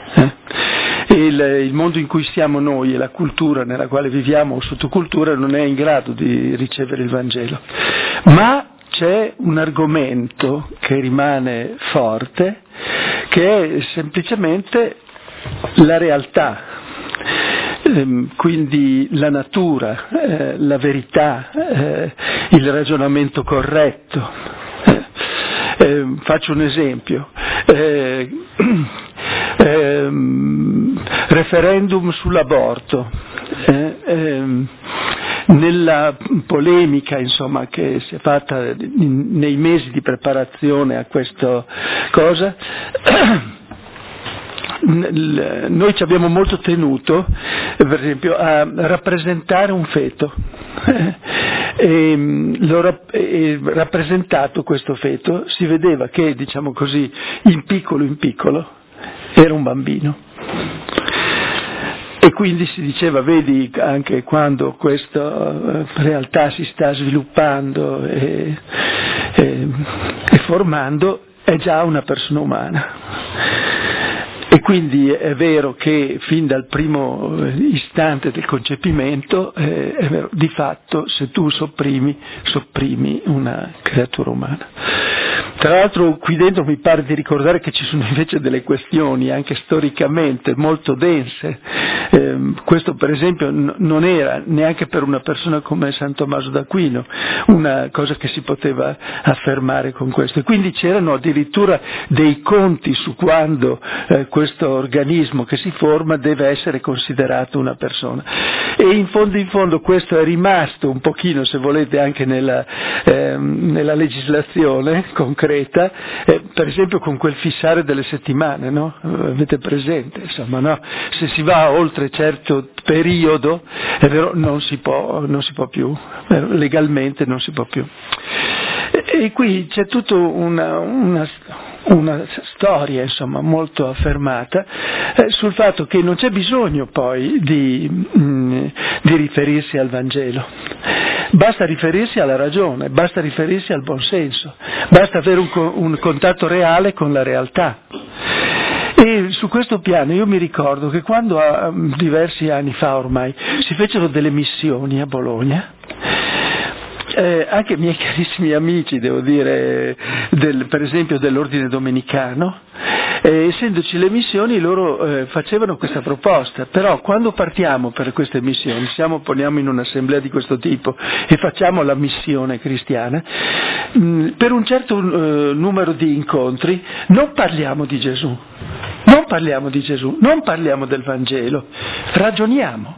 A: Il mondo in cui siamo noi e la cultura nella quale viviamo o sottocultura non è in grado di ricevere il Vangelo. Ma c'è un argomento che rimane forte, che è semplicemente la realtà, quindi la natura, la verità, il ragionamento corretto. Faccio un esempio. Referendum sull'aborto, nella polemica che si è fatta nei mesi di preparazione a questa cosa, noi ci abbiamo molto tenuto, per esempio, a rappresentare un feto. E rappresentato questo feto si vedeva che, in piccolo era un bambino. E quindi si diceva, vedi, anche quando questa realtà si sta sviluppando e formando, è già una persona umana. E quindi è vero che fin dal primo istante del concepimento, è vero, di fatto se tu sopprimi una creatura umana. Tra l'altro qui dentro mi pare di ricordare che ci sono invece delle questioni anche storicamente molto dense. Questo per esempio non era neanche per una persona come San Tommaso d'Aquino una cosa che si poteva affermare con questo. E quindi c'erano addirittura dei conti su quando questo organismo che si forma deve essere considerato una persona. E in fondo questo è rimasto un pochino, se volete, anche nella legislazione concreta, per esempio con quel fissare delle settimane, no? Avete presente? No? Se si va oltre certo periodo, è vero, non si può più, legalmente non si può più. E qui c'è tutta una storia molto affermata sul fatto che non c'è bisogno poi di riferirsi al Vangelo, basta riferirsi alla ragione, basta riferirsi al buonsenso, basta avere un contatto reale con la realtà. E su questo piano io mi ricordo che quando diversi anni fa ormai si fecero delle missioni a Bologna, anche miei carissimi amici, devo dire, per esempio dell'ordine domenicano, essendoci le missioni loro facevano questa proposta, però quando partiamo per queste missioni, poniamo in un'assemblea di questo tipo e facciamo la missione cristiana, per un certo numero di incontri non parliamo di Gesù, non parliamo del Vangelo, ragioniamo.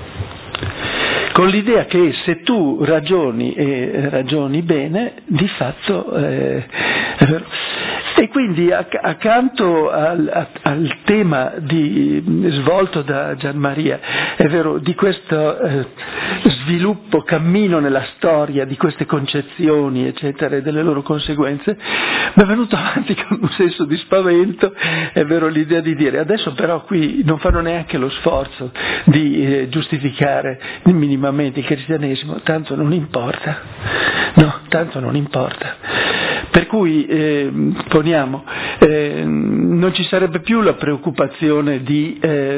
A: Con l'idea che se tu ragioni e ragioni bene, di fatto è vero. E quindi accanto al tema svolto da Gianmaria, è vero, di questo sviluppo, cammino nella storia di queste concezioni, eccetera, e delle loro conseguenze, mi è venuto avanti con un senso di spavento, è vero, l'idea di dire adesso però qui non fanno neanche lo sforzo di giustificare minimamente il cristianesimo, tanto non importa, per cui poniamo, non ci sarebbe più la preoccupazione di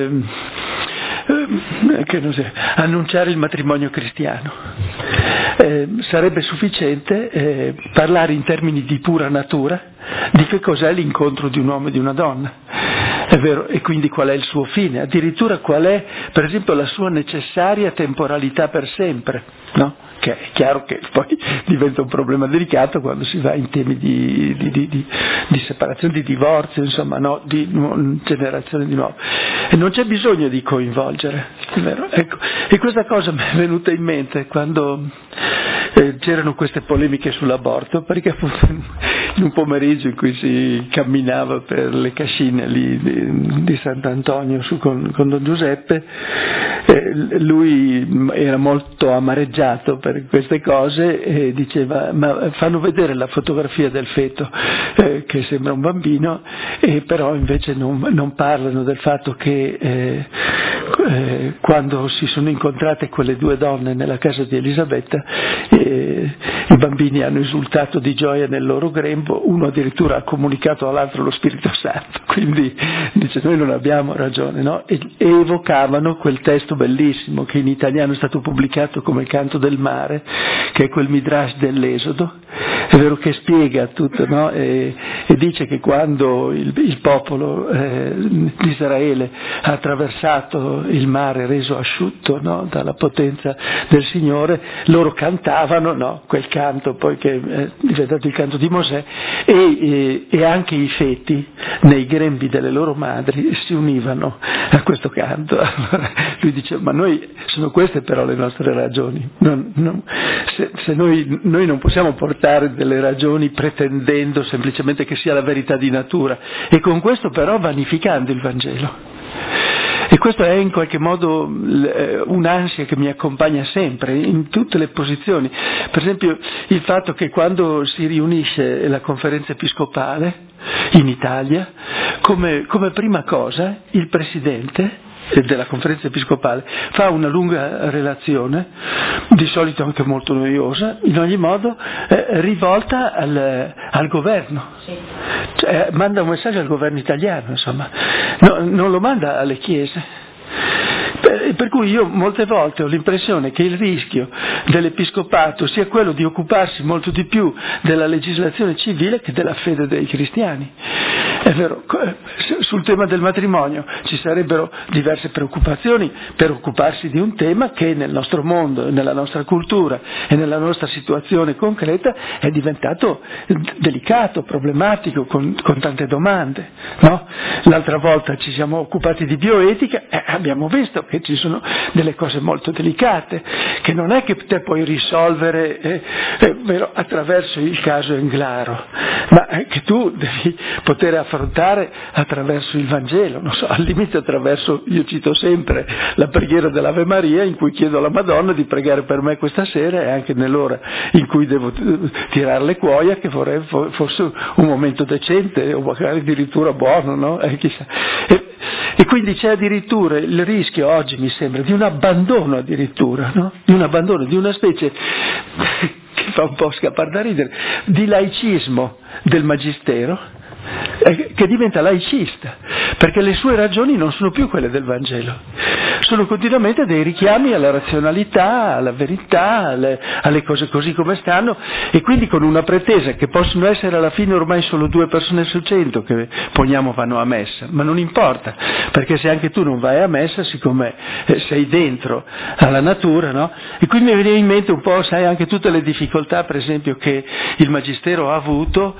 A: annunciare il matrimonio cristiano. Sarebbe sufficiente parlare in termini di pura natura di che cos'è l'incontro di un uomo e di una donna, è vero, e quindi qual è il suo fine, addirittura qual è per esempio la sua necessaria temporalità per sempre, no? Che è chiaro che poi diventa un problema delicato quando si va in temi di separazione, di divorzio, no? Di generazione di nuovo. E non c'è bisogno di coinvolgere, è vero? Ecco. E questa cosa mi è venuta in mente quando c'erano queste polemiche sull'aborto, perché appunto in un pomeriggio in cui si camminava per le cascine lì di Sant'Antonio con Don Giuseppe, lui era molto amareggiato per queste cose e diceva: ma fanno vedere la fotografia del feto che sembra un bambino, e però invece non parlano del fatto che quando si sono incontrate quelle due donne nella casa di Elisabetta, i bambini hanno esultato di gioia nel loro grembo, uno addirittura ha comunicato all'altro lo Spirito Santo, quindi dice: noi non abbiamo ragione, no? E evocavano quel testo bellissimo che in italiano è stato pubblicato come Canto del Mare, che è quel Midrash dell'Esodo, è vero, che spiega tutto, no? E dice che quando il popolo di Israele ha attraversato il mare reso asciutto, no? Dalla potenza del Signore, loro cantavano, no? Quel canto poi che è diventato il canto di Mosè, e anche i feti nei grembi delle loro madri si univano a questo canto. Allora lui dice: ma sono queste però le nostre ragioni, se noi non possiamo portare delle ragioni pretendendo semplicemente che sia la verità di natura, e con questo però vanificando il Vangelo. E questo è in qualche modo un'ansia che mi accompagna sempre in tutte le posizioni. Per esempio il fatto che quando si riunisce la conferenza episcopale in Italia, come prima cosa il presidente della conferenza episcopale fa una lunga relazione, di solito anche molto noiosa, in ogni modo rivolta al governo, cioè, manda un messaggio al governo italiano, insomma, non lo manda alle chiese. Per cui io molte volte ho l'impressione che il rischio dell'episcopato sia quello di occuparsi molto di più della legislazione civile che della fede dei cristiani. È vero, sul tema del matrimonio ci sarebbero diverse preoccupazioni per occuparsi di un tema che nel nostro mondo, nella nostra cultura e nella nostra situazione concreta è diventato delicato, problematico, con tante domande, no? L'altra volta ci siamo occupati di bioetica e abbiamo visto che ci sono delle cose molto delicate che non è che te puoi risolvere attraverso il caso Englaro, ma che tu devi poter affrontare attraverso il Vangelo, non so, al limite attraverso, io cito sempre la preghiera dell'Ave Maria, in cui chiedo alla Madonna di pregare per me questa sera, e anche nell'ora in cui devo tirare le cuoia, che vorrei fosse un momento decente o magari addirittura buono, no? Chissà. E quindi c'è addirittura il rischio oggi, mi sembra, di un abbandono addirittura, no? Di un abbandono, di una specie che fa un po' scappare da ridere, di laicismo del magistero, che diventa laicista, perché le sue ragioni non sono più quelle del Vangelo, sono continuamente dei richiami alla razionalità, alla verità, alle cose così come stanno, e quindi con una pretesa che possono essere alla fine ormai solo 2 persone su 100 che poniamo vanno a messa, ma non importa, perché se anche tu non vai a messa, siccome sei dentro alla natura, no? E quindi mi viene in mente un po', sai, anche tutte le difficoltà, per esempio, che il magistero ha avuto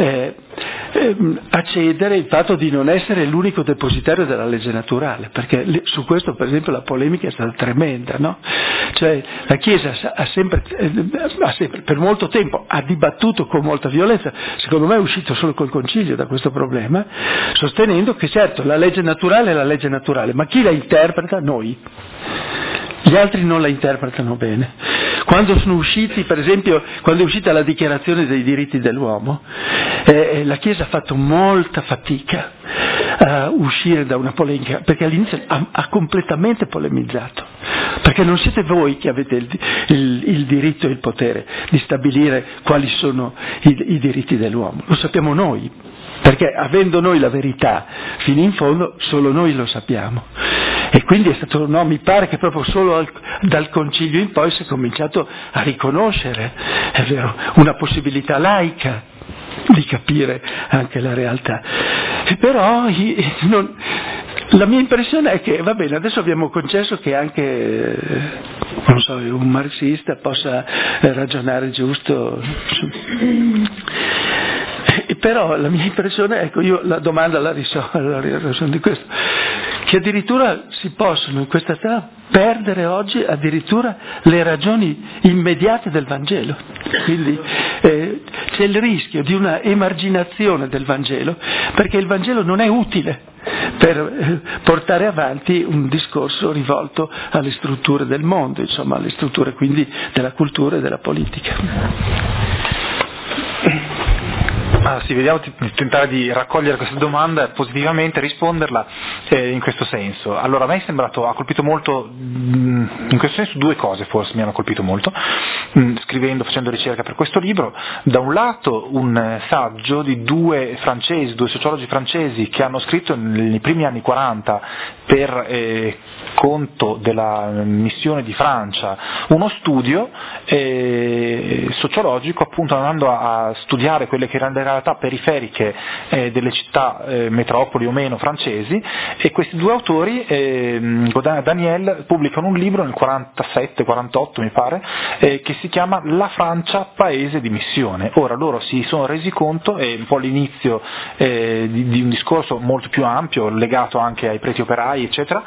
A: a cedere il fatto di non essere l'unico depositario della legge naturale, perché su questo per esempio la polemica è stata tremenda, no? Cioè la Chiesa ha sempre per molto tempo ha dibattuto con molta violenza, secondo me è uscito solo col concilio da questo problema, sostenendo che certo la legge naturale è la legge naturale, ma chi la interpreta? Noi. Gli altri non la interpretano bene. Quando sono usciti, per esempio, quando è uscita la dichiarazione dei diritti dell'uomo, la Chiesa ha fatto molta fatica a uscire da una polemica, perché all'inizio ha completamente polemizzato, perché non siete voi che avete il diritto e il potere di stabilire quali sono i diritti dell'uomo, lo sappiamo noi, perché avendo noi la verità fino in fondo solo noi lo sappiamo. E quindi è stato, no, mi pare che proprio solo dal concilio in poi si è cominciato a riconoscere, è vero, una possibilità laica di capire anche la realtà. Però la mia impressione è che, va bene, adesso abbiamo concesso che anche, non so, un marxista possa ragionare giusto. però la mia impressione, ecco, io la domanda la risolvo di questo, che addirittura si possono in questa strada perdere oggi addirittura le ragioni immediate del Vangelo. Quindi c'è il rischio di una emarginazione del Vangelo, perché il Vangelo non è utile per portare avanti un discorso rivolto alle strutture del mondo, insomma alle strutture quindi della cultura e della politica.
B: Sì, vediamo di tentare di raccogliere questa domanda e positivamente risponderla in questo senso. Allora, a me ha colpito molto, in questo senso due cose forse mi hanno colpito molto, facendo ricerca per questo libro. Da un lato un saggio di due sociologi francesi che hanno scritto nei primi anni 40 per conto della missione di Francia uno studio sociologico, appunto andando a studiare quelle che erano le realtà periferiche delle città metropoli o meno francesi, e questi due autori, Godin e Daniel, pubblicano un libro nel 47-48 mi pare, che si chiama La Francia paese di missione. Ora loro si sono resi conto, è un po' l'inizio di un discorso molto più ampio legato anche ai preti operai eccetera,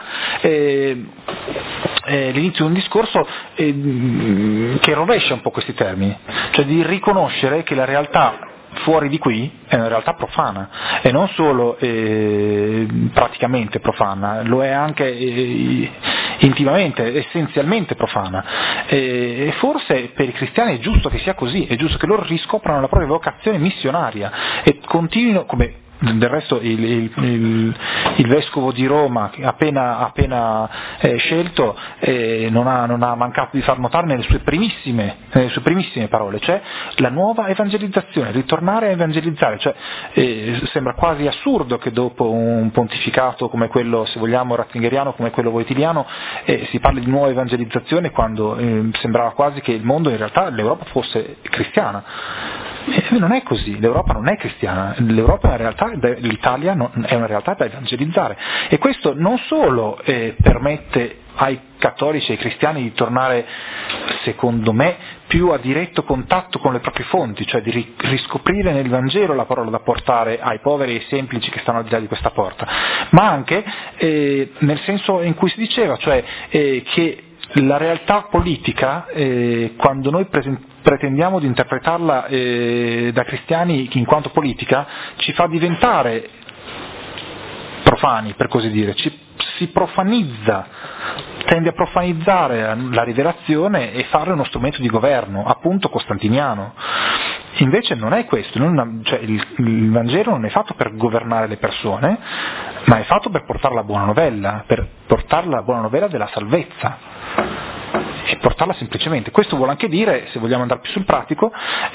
B: l'inizio di un discorso che rovescia un po' questi termini, cioè di riconoscere che la realtà fuori di qui è una realtà profana, e non solo praticamente profana, lo è anche intimamente, essenzialmente profana, e forse per i cristiani è giusto che sia così, è giusto che loro riscoprano la propria vocazione missionaria e continuino, come del resto il vescovo di Roma, appena scelto, non ha mancato di far notare nelle sue primissime parole, cioè la nuova evangelizzazione, ritornare a evangelizzare, cioè sembra quasi assurdo che dopo un pontificato come quello, se vogliamo, ratzingheriano, come quello voitiliano, si parli di nuova evangelizzazione quando sembrava quasi che il mondo, in realtà l'Europa fosse cristiana. Non è così, l'Europa non è cristiana, l'Europa è una realtà, l'Italia è una realtà da evangelizzare, e questo non solo permette ai cattolici e ai cristiani di tornare, secondo me, più a diretto contatto con le proprie fonti, cioè di riscoprire nel Vangelo la parola da portare ai poveri e ai semplici che stanno al di là di questa porta, ma anche nel senso in cui si diceva, cioè che la realtà politica, quando noi pretendiamo di interpretarla da cristiani in quanto politica, ci fa diventare profani, per così dire, si profanizza, tende a profanizzare la rivelazione e farne uno strumento di governo, appunto costantiniano. Invece non è questo, il Vangelo non è fatto per governare le persone, ma è fatto per portare la buona novella, della salvezza, e portarla semplicemente. Questo vuole anche dire, se vogliamo andare più sul pratico,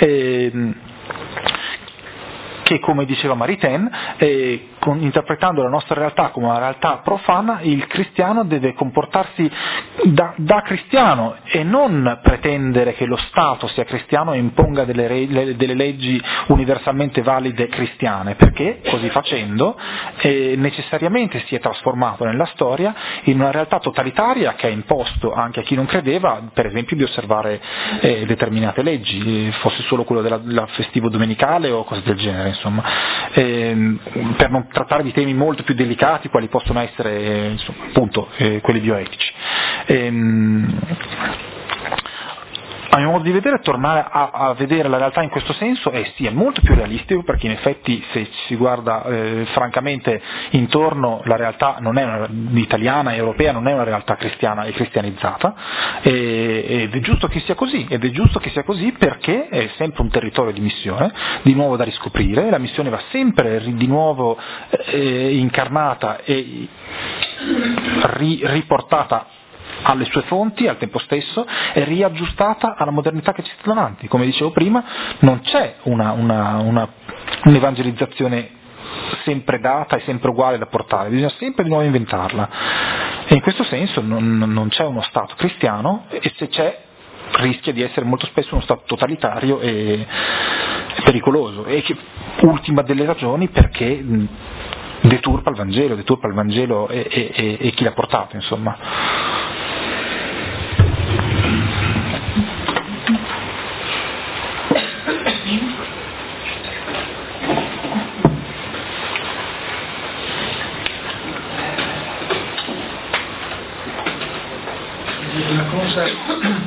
B: che, come diceva Maritain, interpretando la nostra realtà come una realtà profana, il cristiano deve comportarsi da cristiano e non pretendere che lo Stato sia cristiano e imponga delle leggi universalmente valide cristiane, perché così facendo necessariamente si è trasformato nella storia in una realtà totalitaria che ha imposto anche a chi non credeva, per esempio, di osservare determinate leggi, fosse solo quello del festivo domenicale o cose del genere, insomma, per non trattare di temi molto più delicati quali possono essere, insomma, appunto, quelli bioetici. A mio modo di vedere, tornare a vedere la realtà in questo senso è molto più realistico, perché in effetti, se si guarda francamente intorno, la realtà non è italiana e europea, non è una realtà cristiana e cristianizzata, ed è giusto che sia così, perché è sempre un territorio di missione, di nuovo da riscoprire, la missione va sempre di nuovo incarnata e riportata alle sue fonti al tempo stesso, e riaggiustata alla modernità che ci sta davanti. Come dicevo prima, non c'è un'evangelizzazione sempre data e sempre uguale da portare, bisogna sempre di nuovo inventarla, e in questo senso non c'è uno Stato cristiano, e se c'è rischia di essere molto spesso uno Stato totalitario e pericoloso, e che, ultima delle ragioni, perché deturpa il Vangelo e chi l'ha portato, insomma.
C: una cosa, è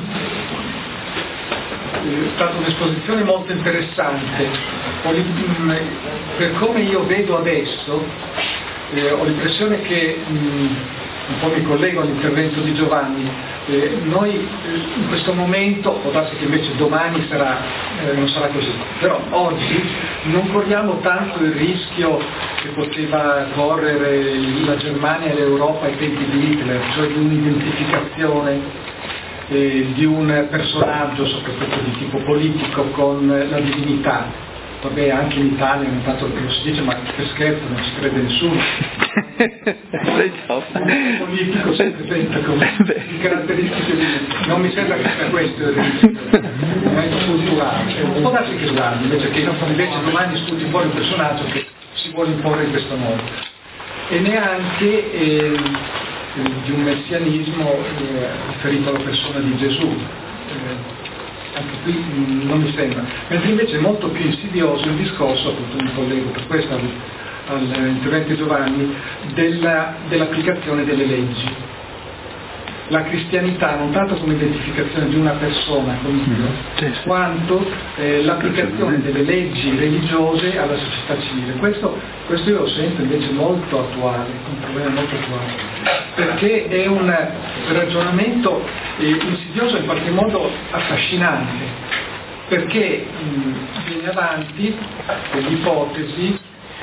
C: stata un'esposizione molto interessante. Per come io vedo adesso, ho l'impressione che un po' mi collego all'intervento di Giovanni. Noi in questo momento, può darsi che invece domani non sarà così, però oggi non corriamo tanto il rischio che poteva correre la Germania e l'Europa ai tempi di Hitler, cioè di un'identificazione di un personaggio, soprattutto di tipo politico, con la divinità. Vabbè, anche in Italia ogni tanto lo si dice, ma per scherzo non ci crede nessuno. Il politico si presenta come caratteristiche non mi sembra che sia questo il rischio, ma è culturale. Un po' da che guardi, invece domani spunti fuori un personaggio che si vuole imporre in questo modo. E neanche di un messianismo riferito alla persona di Gesù. Anche qui non mi sembra, mentre invece è molto più insidioso il discorso, appunto mi collego per questo all'intervento di Giovanni, dell'applicazione delle leggi. La cristianità non tanto come identificazione di una persona con Dio, quanto l'applicazione delle leggi religiose alla società civile. Questo io lo sento invece molto attuale, un problema molto attuale, perché è un ragionamento insidioso e in qualche modo affascinante, perché viene avanti l'ipotesi,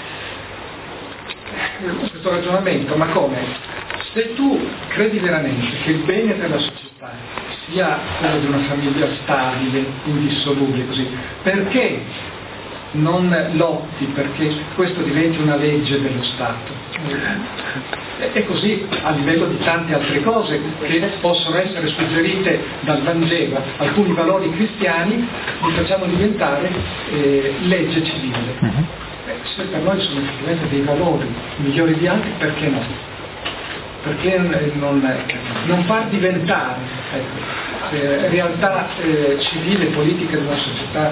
C: questo ragionamento, ma come? Se tu credi veramente che il bene per la società sia quello di una famiglia stabile, indissolubile, così, perché non lotti perché questo diventi una legge dello Stato? E così a livello di tante altre cose che possono essere suggerite dal Vangelo, alcuni valori cristiani li facciamo diventare legge civile. Se per noi sono effettivamente dei valori migliori di altri, perché no? Perché non far diventare realtà civile e politica di una società,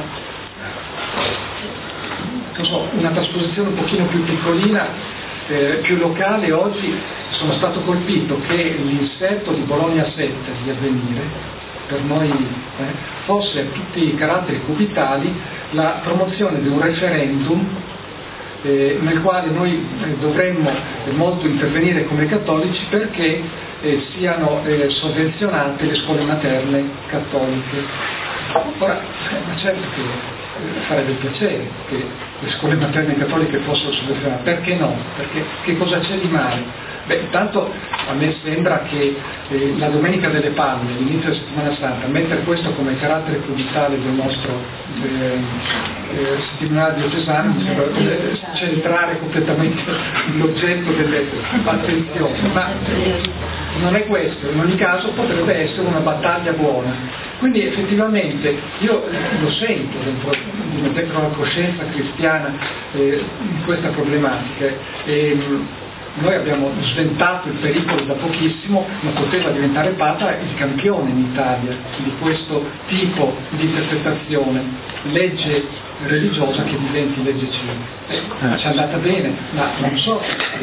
C: non so, una trasposizione un pochino più piccolina, più locale. Oggi sono stato colpito che l'inserto di Bologna 7 di Avvenire per noi fosse a tutti i caratteri cubitali la promozione di un referendum nel quale noi dovremmo molto intervenire come cattolici perché siano sovvenzionate le scuole materne cattoliche. Ora, ma certo che farebbe piacere che le scuole materne cattoliche fossero sovvenzionate, perché no? Perché che cosa c'è di male? Beh, intanto a me sembra che la Domenica delle Palme, l'inizio della Settimana Santa, mettere questo come carattere cubitale del nostro settimanale diocesano mi sembra centrare completamente l'oggetto delle attenzioni, ma non è questo, in ogni caso potrebbe essere una battaglia buona. Quindi effettivamente io lo sento dentro la coscienza cristiana in questa problematica. Noi abbiamo sventato il pericolo da pochissimo, ma poteva diventare Papa il campione in Italia di questo tipo di interpretazione, legge religiosa che diventi legge civile. Ci è andata bene, ma non so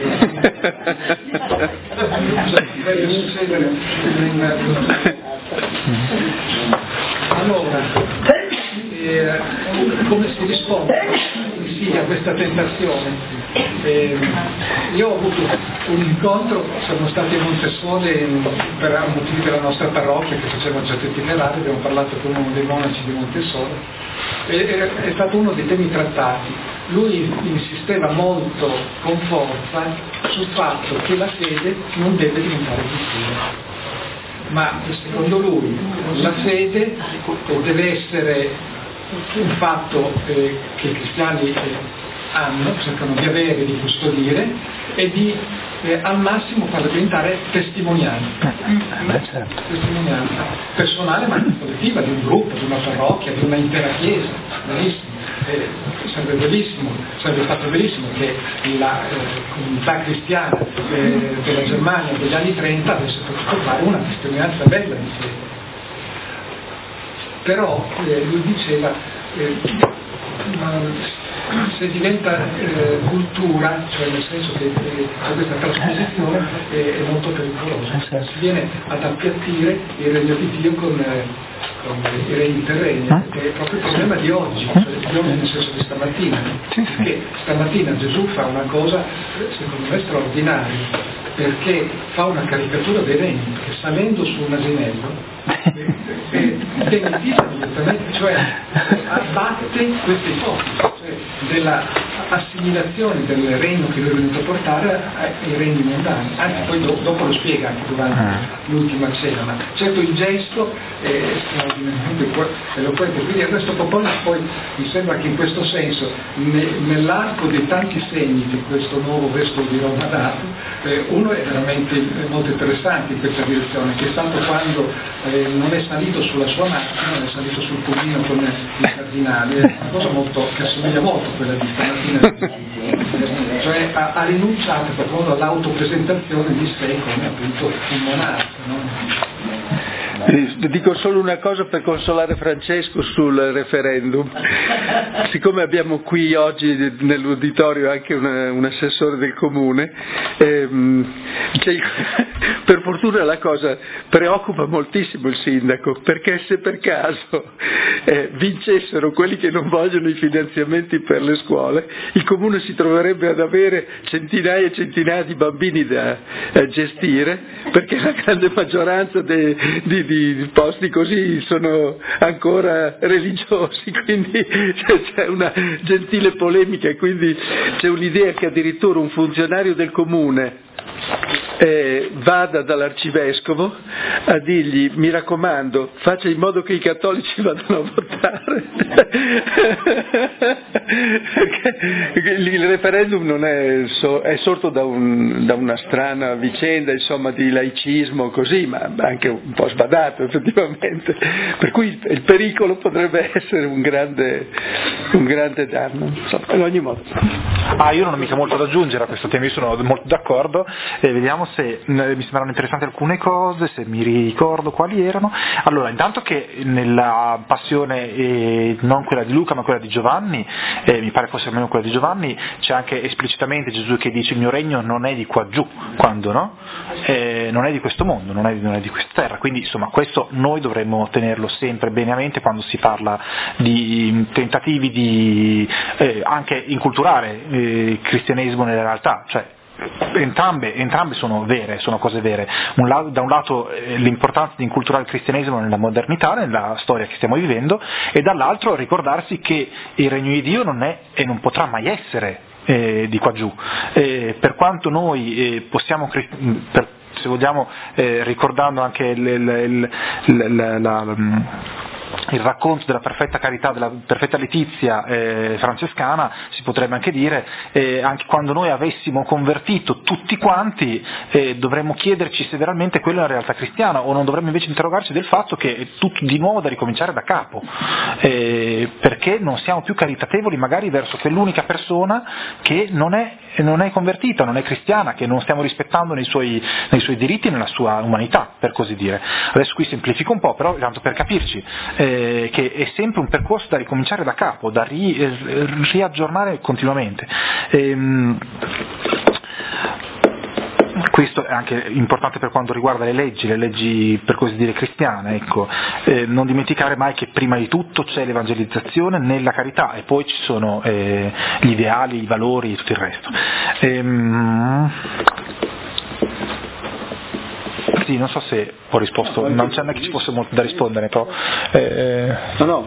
C: cosa deve succedere. Allora, come si risponde a questa tentazione? Io ho avuto un incontro, siamo stati a Montesole per motivi della nostra parrocchia che facevano certi itinerari, abbiamo parlato con uno dei monaci di Montesole, è stato uno dei temi trattati. Lui insisteva molto con forza sul fatto che la fede non deve diventare difficile, ma secondo lui la fede deve essere un fatto che i cristiani hanno, cercano di avere, di custodire e di al massimo farla diventare testimonianza, testimonianza personale ma anche collettiva di un gruppo, di una parrocchia, di una intera chiesa. Benissimo. Sarebbe bellissimo, sarebbe stato bellissimo che la comunità cristiana della Germania degli anni 30 avesse potuto fare una testimonianza bella di fede. Però lui diceva se diventa cultura, cioè nel senso che c'è questa trasposizione, è molto pericolosa, si viene ad appiattire il regno di Dio con i regni terreni, che è proprio il problema di oggi, cioè di oggi nel senso di stamattina, perché stamattina Gesù fa una cosa secondo me straordinaria, perché fa una caricatura dei regni, perché salendo su un asinello demonizza direttamente, cioè abbatte questa ipotesi, cioè della assimilazione del regno che lui è venuto a portare ai regni mondani, anche poi dopo lo spiega anche durante l'ultima cena, ma certo il gesto è straordinariamente eloquente, quindi a questo proposito poi mi sembra che in questo senso nell'arco dei tanti segni che questo nuovo vescovo di Roma ha dato, uno è veramente molto interessante in questa direzione, che è stato quando non è salito sulla sua macchina, non è salito sul pulmino con i cardinali, è una cosa molto, che assomiglia molto a quella di stamattina, cioè ha rinunciato per modo all'autopresentazione di sé come appunto un monarca, no?
A: Dico solo una cosa per consolare Francesco sul referendum. Siccome abbiamo qui oggi nell'uditorio anche un assessore del comune, per fortuna la cosa preoccupa moltissimo il sindaco, perché se per caso vincessero quelli che non vogliono i finanziamenti per le scuole, il comune si troverebbe ad avere centinaia e centinaia di bambini da gestire, perché la grande maggioranza di posti così sono ancora religiosi, quindi c'è una gentile polemica e quindi c'è un'idea che addirittura un funzionario del comune vada dall'arcivescovo a dirgli: mi raccomando, faccia in modo che i cattolici vadano a votare. Perché il referendum non è sorto da una strana vicenda, insomma, di laicismo così, ma anche un po' sbadato effettivamente, per cui il pericolo potrebbe essere un grande danno, insomma, in ogni modo.
B: Io non ho mica molto da aggiungere a questo tema, io sono molto d'accordo, vediamo se mi sembrano interessanti alcune cose, se mi ricordo quali erano. Allora, intanto che nella passione, non quella di Luca ma quella di Giovanni, mi pare fosse almeno quella di Giovanni, c'è anche esplicitamente Gesù che dice: il mio regno non è di qua giù, quando no? Non è di questo mondo, non è di questa terra, quindi insomma questo noi dovremmo tenerlo sempre bene a mente quando si parla di tentativi di anche inculturare il cristianesimo nella realtà, cioè entrambe sono vere, sono cose vere. Da un lato l'importanza di inculturare il cristianesimo nella modernità, nella storia che stiamo vivendo, e dall'altro ricordarsi che il regno di Dio non è e non potrà mai essere di qua giù. Per quanto noi possiamo, se vogliamo, ricordando anche il racconto della perfetta carità, della perfetta letizia francescana, si potrebbe anche dire, anche quando noi avessimo convertito tutti quanti, dovremmo chiederci se veramente quella è una realtà cristiana, o non dovremmo invece interrogarci del fatto che è tutto di nuovo da ricominciare da capo, perché non siamo più caritatevoli magari verso quell'unica persona che non è convertita, non è cristiana, che non stiamo rispettando nei suoi diritti e nella sua umanità, per così dire. Adesso qui semplifico un po', però tanto per capirci, che è sempre un percorso da ricominciare da capo, da riaggiornare continuamente. Questo è anche importante per quanto riguarda le leggi per così dire cristiane, ecco. Non dimenticare mai che prima di tutto c'è l'evangelizzazione nella carità e poi ci sono gli ideali, i valori e tutto il resto. Sì, non so se ho risposto, non c'è neanche ci fosse molto da rispondere, però.
A: No.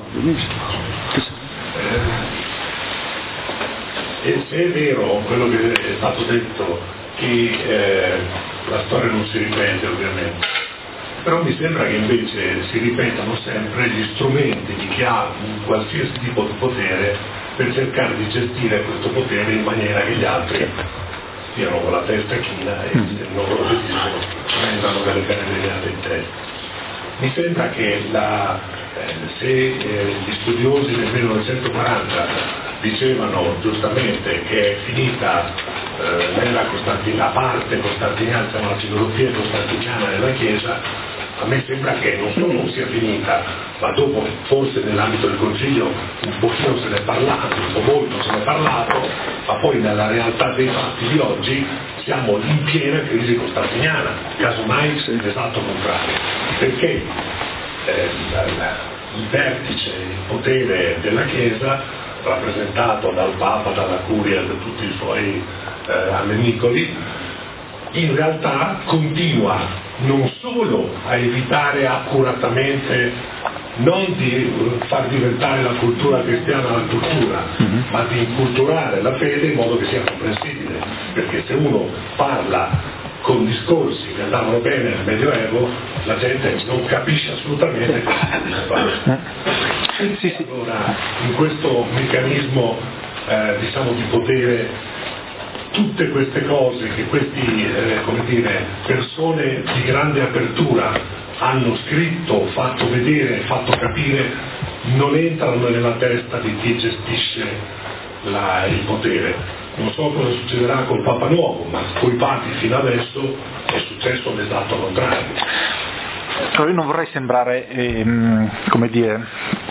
D: Se è vero quello che è stato detto, che la storia non si ripete ovviamente, però mi sembra che invece si ripetano sempre gli strumenti di chi ha un qualsiasi tipo di potere per cercare di gestire questo potere in maniera che gli altri stiano con la testa china e non lo gestiscono, prendano delle pene deviate in testa. Mi sembra che se gli studiosi nel 1940 dicevano giustamente che è finita la parte costantiniana, la filosofia costantiniana della Chiesa, a me sembra che non solo non sia finita, ma dopo forse nell'ambito del Consiglio un pochino se ne è parlato, un po' molto se ne è parlato, ma poi nella realtà dei fatti di oggi siamo in piena crisi costantiniana, casomai l'esatto contrario, perché il vertice, il potere della Chiesa, rappresentato dal Papa, dalla Curia, da tutti i suoi amenicoli, in realtà continua non solo a evitare accuratamente, non di far diventare la cultura cristiana la cultura, ma di inculturare la fede in modo che sia comprensibile, perché se uno parla con discorsi che andavano bene nel Medioevo, la gente non capisce assolutamente cosa si parla. Allora, in questo meccanismo diciamo di potere, tutte queste cose che questi persone di grande apertura hanno scritto, fatto vedere, fatto capire, non entrano nella testa di chi gestisce il potere. Non so cosa succederà col Papa nuovo, ma coi papi fino adesso è successo l'esatto contrario.
B: Però io non vorrei sembrare, come dire,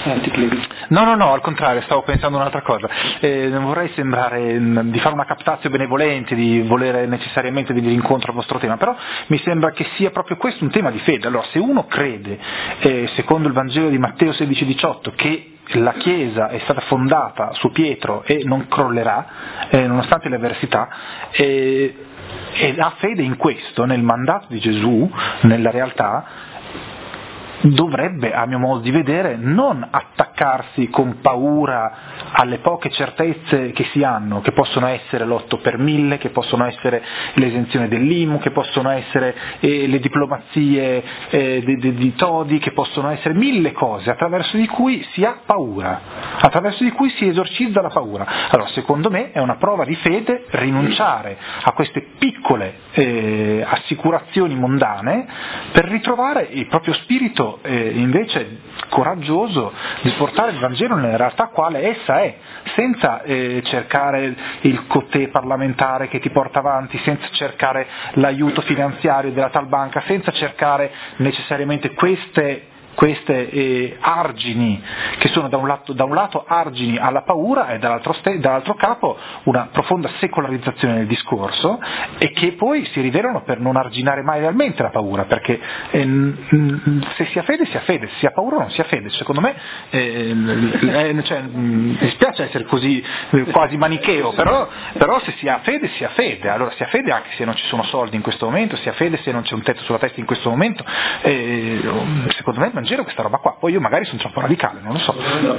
B: no, al contrario, stavo pensando un'altra cosa, non vorrei sembrare di fare una captatio benevolente, di volere necessariamente venire incontro al vostro tema, però mi sembra che sia proprio questo un tema di fede. Allora, se uno crede, secondo il Vangelo di Matteo 16,18, che la Chiesa è stata fondata su Pietro e non crollerà, nonostante le avversità, e ha fede in questo, nel mandato di Gesù, nella realtà, dovrebbe, a mio modo di vedere, non attaccarsi con paura alle poche certezze che si hanno, che possono essere l'8 per 1000, che possono essere l'esenzione dell'IMU, che possono essere le diplomazie di Todi, che possono essere 1000 cose attraverso di cui si ha paura, attraverso di cui si esorcizza la paura. Allora, secondo me è una prova di fede rinunciare a queste piccole assicurazioni mondane per ritrovare il proprio spirito invece coraggioso di portare il Vangelo nella realtà quale essa è, senza cercare il cotè parlamentare che ti porta avanti, senza cercare l'aiuto finanziario della tal banca, senza cercare necessariamente queste argini che sono da un lato argini alla paura e dall'altro capo una profonda secolarizzazione del discorso, e che poi si rivelano per non arginare mai realmente la paura, perché se si ha fede si ha fede, se si ha paura non si ha fede. Secondo me mi dispiace essere così quasi manicheo, però se si ha fede si ha fede. Allora si ha fede anche se non ci sono soldi in questo momento, si ha fede se non c'è un tetto sulla testa in questo momento. Secondo me Vangelo questa roba qua, poi io magari sono troppo radicale, non lo so.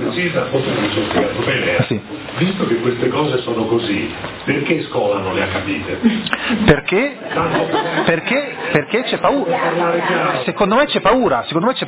D: Sì. Visto che queste cose sono così, perché Scola non le ha capite?
B: Perché c'è paura. Secondo me c'è paura. Secondo me c'è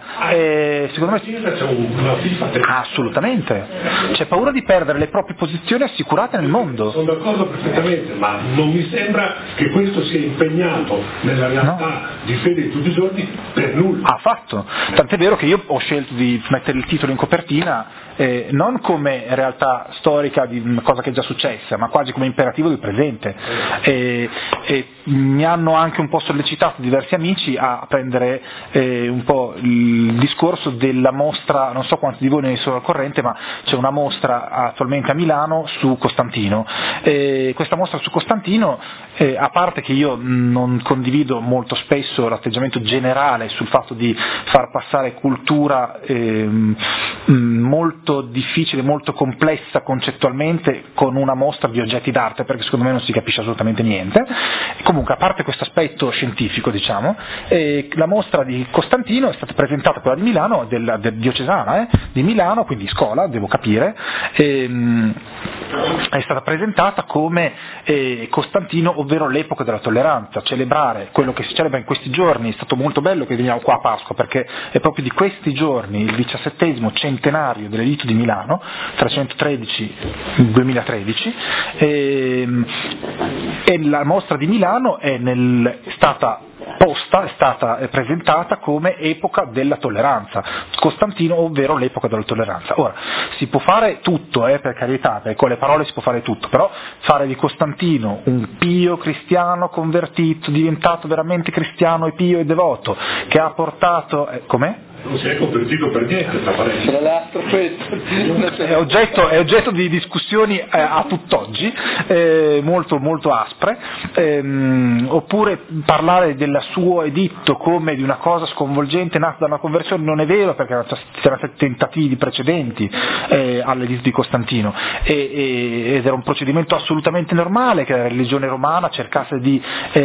D: una FIFA.
B: Assolutamente. C'è paura di perdere le proprie posizioni assicurate nel mondo.
D: Sono d'accordo perfettamente, ma non mi sembra che questo sia impegnato nella realtà di fede di tutti i giorni per nulla.
B: Affatto. Tant'è vero che io ho scelto di mettere il titolo in copertina non come realtà storica di una cosa che è già successa, ma quasi come imperativo del presente. E mi hanno anche un po' sollecitato diversi amici a prendere un po' il discorso della mostra, non so quanti di voi ne sono al corrente, ma c'è una mostra attualmente a Milano su Costantino. Questa mostra su Costantino, a parte che io non condivido molto spesso l'atteggiamento generale sul fatto di far passare cultura molto difficile, molto complessa concettualmente con una mostra di oggetti d'arte, perché secondo me non si capisce assolutamente niente. Comunque, a parte questo aspetto scientifico, diciamo, la mostra di Costantino è stata presentata, quella di Milano, del diocesana di Milano, quindi Scola, devo capire, è stata presentata come Costantino, ovvero l'epoca della tolleranza, celebrare quello che si celebra in questi giorni. È stato molto bello che veniamo qua a Pasqua, perché è proprio di questi giorni il 17° centenario dell'editto di Milano, 313-2013, e la mostra di Milano è stata è stata presentata come epoca della tolleranza, Costantino, ovvero l'epoca della tolleranza. Ora, si può fare tutto, per carità, perché con le parole si può fare tutto, però fare di Costantino un pio cristiano convertito, diventato veramente cristiano e pio e devoto, che ha portato... com'è?
D: Non si è convertito per niente,
A: tra l'altro questo
B: è oggetto di discussioni a tutt'oggi, molto molto aspre, oppure parlare del suo editto come di una cosa sconvolgente nata da una conversione non è vero, perché c'erano stati tentativi precedenti all'editto di Costantino ed era un procedimento assolutamente normale che la religione romana cercasse di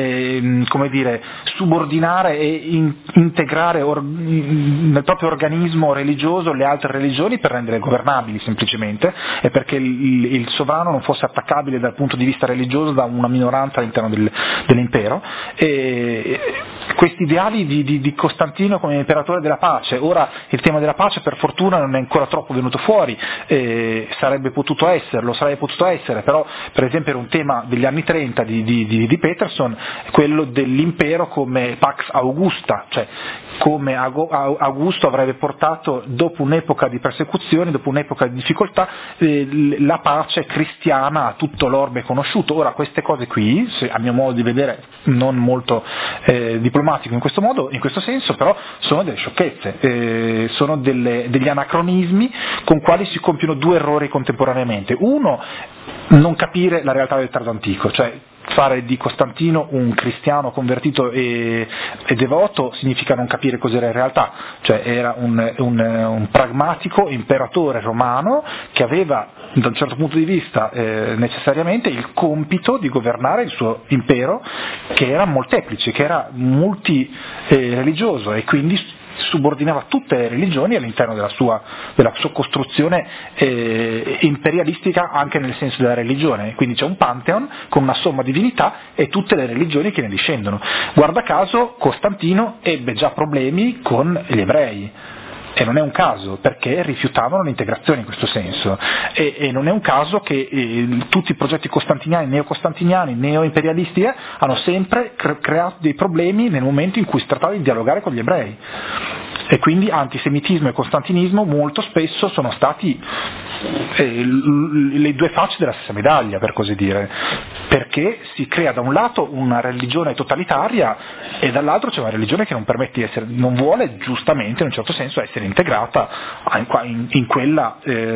B: subordinare e integrare nel proprio organismo religioso le altre religioni per rendere governabili semplicemente, e perché il sovrano non fosse attaccabile dal punto di vista religioso da una minoranza all'interno dell'impero. E questi ideali di Costantino come imperatore della pace, ora il tema della pace per fortuna non è ancora troppo venuto fuori, sarebbe potuto essere, però per esempio era un tema degli anni 30 di Peterson, quello dell'impero come Pax Augusta, cioè come Augusto avrebbe portato, dopo un'epoca di persecuzioni, dopo un'epoca di difficoltà, la pace cristiana a tutto l'orbe conosciuto. Ora queste cose qui, a mio modo di vedere non molto diplomatico in questo senso, però sono delle sciocchezze, sono degli anacronismi con quali si compiono due errori contemporaneamente. Uno, non capire la realtà del tardo antico, cioè fare di Costantino un cristiano convertito e devoto significa non capire cos'era in realtà, cioè era un pragmatico imperatore romano che aveva da un certo punto di vista necessariamente il compito di governare il suo impero, che era molteplice, che era multireligioso e quindi subordinava tutte le religioni all'interno della sua costruzione imperialistica anche nel senso della religione, quindi c'è un pantheon con una somma divinità e tutte le religioni che ne discendono. Guarda caso Costantino ebbe già problemi con gli ebrei, e non è un caso, perché rifiutavano l'integrazione in questo senso, e non è un caso che tutti i progetti costantiniani, neocostantiniani, neoimperialisti hanno sempre creato dei problemi nel momento in cui si trattava di dialogare con gli ebrei, e quindi antisemitismo e costantinismo molto spesso sono stati le due facce della stessa medaglia, per così dire, perché si crea da un lato una religione totalitaria e dall'altro c'è una religione che non vuole giustamente in un certo senso essere integrata in quella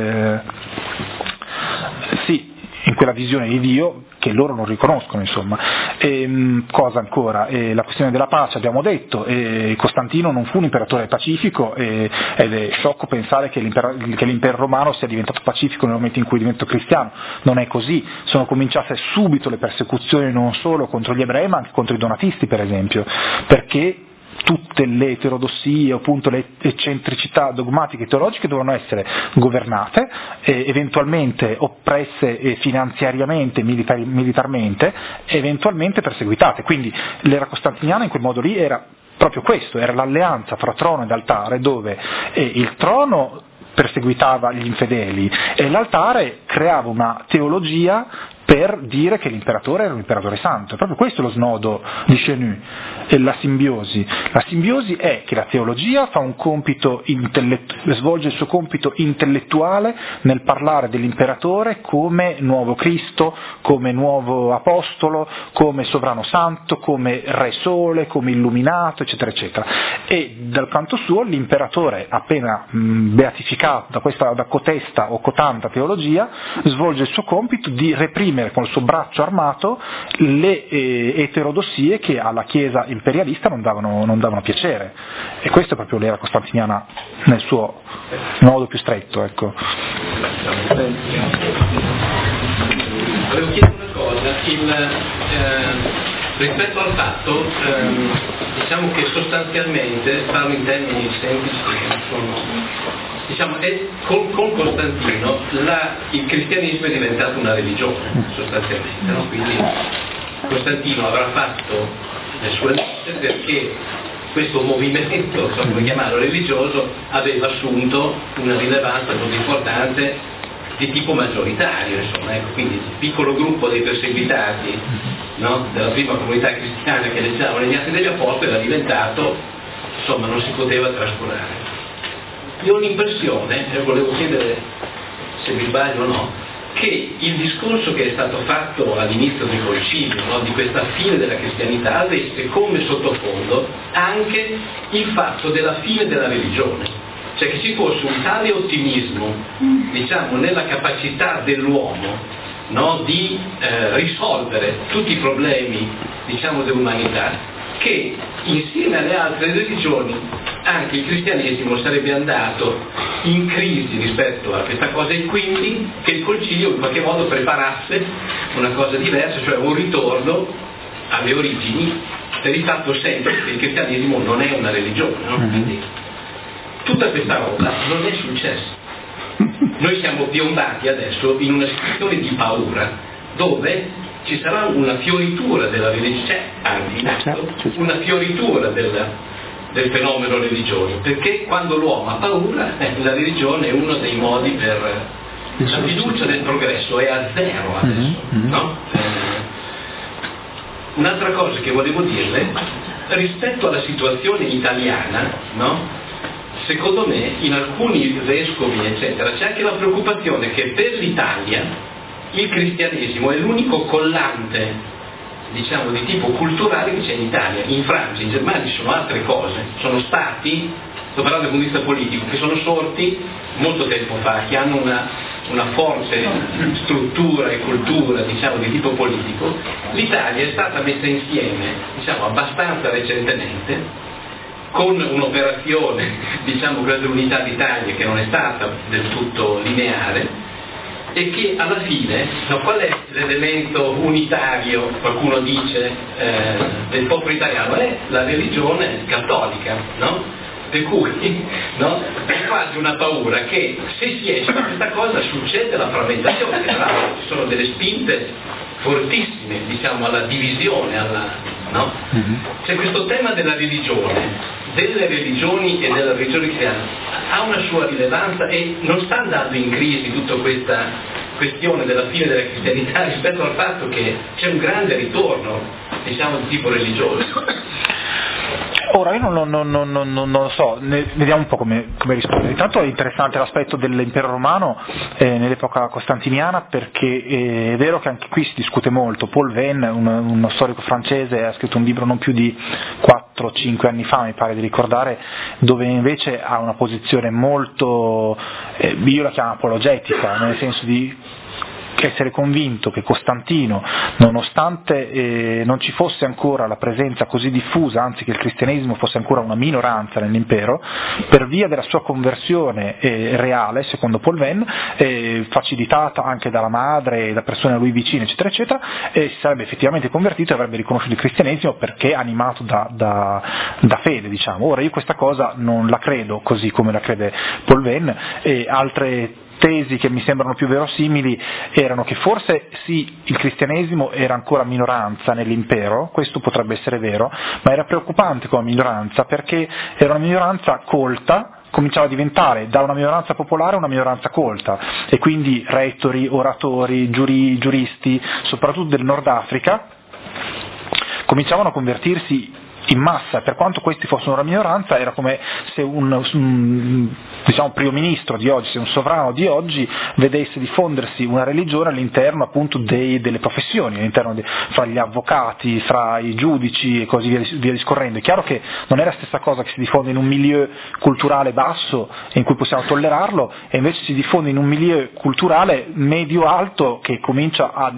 B: in quella visione di Dio che loro non riconoscono, insomma. Cosa ancora? La questione della pace, abbiamo detto, Costantino non fu un imperatore pacifico ed è sciocco pensare che l'impero romano sia diventato pacifico nel momento in cui diventò cristiano. Non è così, sono cominciate subito le persecuzioni non solo contro gli ebrei ma anche contro i donatisti, per esempio, perché tutte le eterodossie, appunto le eccentricità dogmatiche e teologiche dovevano essere governate, eventualmente oppresse finanziariamente, militarmente, eventualmente perseguitate. Quindi l'era costantiniana in quel modo lì era proprio questo, era l'alleanza fra trono ed altare, dove il trono perseguitava gli infedeli e l'altare creava una teologia per dire che l'imperatore era un imperatore santo. È proprio questo lo snodo di Chenu, e la simbiosi. La simbiosi è che la teologia fa un compito svolge il suo compito intellettuale nel parlare dell'imperatore come nuovo Cristo, come nuovo apostolo, come sovrano santo, come re sole, come illuminato, eccetera, eccetera. E dal canto suo l'imperatore, appena beatificato da cotesta o cotanta teologia, svolge il suo compito di reprimere con il suo braccio armato le eterodossie che alla Chiesa imperialista non davano piacere, e questo è proprio l'era costantiniana nel suo modo più stretto, ecco.
E: Volevo chiedere una cosa, rispetto al fatto, diciamo che sostanzialmente, parlo in termini semplici perché non sono, diciamo, con Costantino il cristianesimo è diventato una religione, sostanzialmente, no? Quindi Costantino avrà fatto le sue nozze perché questo movimento, so come chiamarlo, religioso, aveva assunto una rilevanza molto importante di tipo maggioritario, insomma, ecco. Quindi il piccolo gruppo dei perseguitati no? Della prima comunità cristiana che leggevano gli Atti degli Apostoli era diventato, insomma, non si poteva trascurare. Io ho l'impressione, e volevo chiedere se mi sbaglio o no, che il discorso che è stato fatto all'inizio del concilio, no, di questa fine della cristianità, avesse come sottofondo anche il fatto della fine della religione, cioè che ci fosse un tale ottimismo, diciamo, nella capacità dell'uomo, no, di risolvere tutti i problemi, diciamo, dell'umanità, che insieme alle altre religioni anche il cristianesimo sarebbe andato in crisi rispetto a questa cosa, e quindi che il concilio in qualche modo preparasse una cosa diversa, cioè un ritorno alle origini, per il fatto sempre che il cristianesimo non è una religione, no? Quindi tutta questa roba non è successa. Noi siamo piombati adesso in una situazione di paura dove ci sarà una fioritura della religione, una fioritura del fenomeno religioso, perché quando l'uomo ha paura, la religione è uno dei modi per la fiducia del progresso, è a zero adesso, no? Un'altra cosa che volevo dirle, rispetto alla situazione italiana, no? Secondo me in alcuni vescovi eccetera c'è anche la preoccupazione che per l'Italia il cristianesimo è l'unico collante, diciamo, di tipo culturale che c'è in Italia. In Francia, in Germania ci sono altre cose, sono stati, sto parlando dal punto di vista politico, che sono sorti molto tempo fa, che hanno una forte struttura e cultura, diciamo, di tipo politico. L'Italia è stata messa insieme, diciamo, abbastanza recentemente, con un'operazione, diciamo, quella dell'Unità d'Italia, che non è stata del tutto lineare, e che alla fine, no, qual è l'elemento unitario, qualcuno dice, del popolo italiano? È la religione cattolica, no? Per cui, no, è quasi una paura che se si esce da questa cosa succede la frammentazione, tra l'altro ci sono delle spinte fortissime, diciamo, alla divisione, no? C'è questo tema della religione, delle religioni e della religione cristiana, ha una sua rilevanza e non sta andando in crisi tutta questa questione della fine della cristianità rispetto al fatto che c'è un grande ritorno, diciamo, di tipo religioso.
B: Ora io non lo so, vediamo un po' come rispondere. Intanto è interessante l'aspetto dell'impero romano nell'epoca costantiniana, perché è vero che anche qui si discute molto. Paul Venn, uno storico francese, ha scritto un libro non più di 4-5 anni fa, mi pare di ricordare, dove invece ha una posizione molto, io la chiamo apologetica, nel senso di essere convinto che Costantino, nonostante non ci fosse ancora la presenza così diffusa, anzi che il cristianesimo fosse ancora una minoranza nell'impero, per via della sua conversione reale, secondo Paul Venn, facilitata anche dalla madre e da persone a lui vicine, eccetera, eccetera, si sarebbe effettivamente convertito e avrebbe riconosciuto il cristianesimo perché animato da fede, diciamo. Ora io questa cosa non la credo così come la crede Paul Venn, e altre tesi che mi sembrano più verosimili erano che forse sì, il cristianesimo era ancora minoranza nell'impero, questo potrebbe essere vero, ma era preoccupante come minoranza perché era una minoranza colta, cominciava a diventare da una minoranza popolare una minoranza colta, e quindi rettori, oratori, giuristi, soprattutto del Nord Africa, cominciavano a convertirsi in massa. Per quanto questi fossero una minoranza, era come se un primo ministro di oggi, se un sovrano di oggi vedesse diffondersi una religione all'interno appunto delle professioni, all'interno fra gli avvocati, fra i giudici e così via discorrendo. È chiaro che non è la stessa cosa che si diffonde in un milieu culturale basso in cui possiamo tollerarlo, e invece si diffonde in un milieu culturale medio-alto che comincia a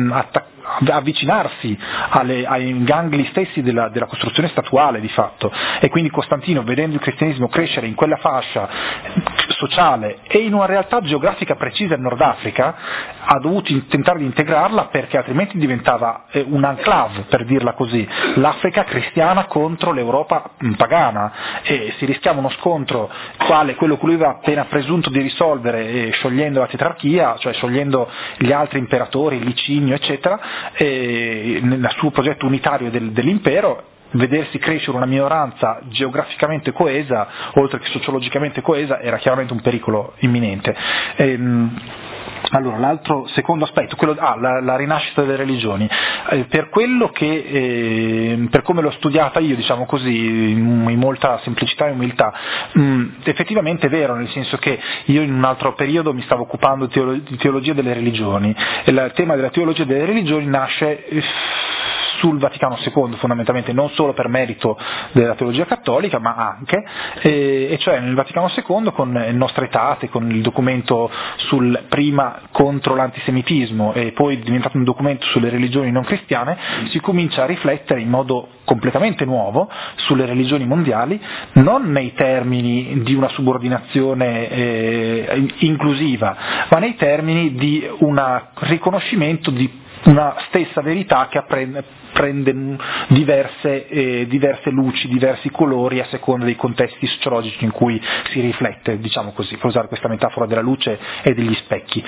B: avvicinarsi ai gangli stessi della costruzione statuale di fatto. E quindi Costantino, vedendo il cristianesimo crescere in quella fascia sociale e in una realtà geografica precisa il Nord Africa, ha dovuto tentare di integrarla, perché altrimenti diventava un enclave, per dirla così, l'Africa cristiana contro l'Europa pagana, e si rischiava uno scontro quale quello che lui aveva appena presunto di risolvere sciogliendo la tetrarchia, cioè sciogliendo gli altri imperatori, Licinio eccetera, nel suo progetto unitario dell'impero, vedersi crescere una minoranza geograficamente coesa, oltre che sociologicamente coesa, era chiaramente un pericolo imminente. Allora, l'altro secondo aspetto, la rinascita delle religioni, per quello che, per come l'ho studiata io, diciamo così, in molta semplicità e umiltà, effettivamente è vero, nel senso che io in un altro periodo mi stavo occupando di teologia delle religioni, e il tema della teologia delle religioni nasce sul Vaticano II fondamentalmente, non solo per merito della teologia cattolica, ma anche, e cioè nel Vaticano II con il Nostra Aetate, con il documento prima contro l'antisemitismo e poi diventato un documento sulle religioni non cristiane, si comincia a riflettere in modo completamente nuovo sulle religioni mondiali, non nei termini di una subordinazione inclusiva, ma nei termini di un riconoscimento di una stessa verità che prende diverse luci, diversi colori a seconda dei contesti sociologici in cui si riflette, diciamo così, per usare questa metafora della luce e degli specchi.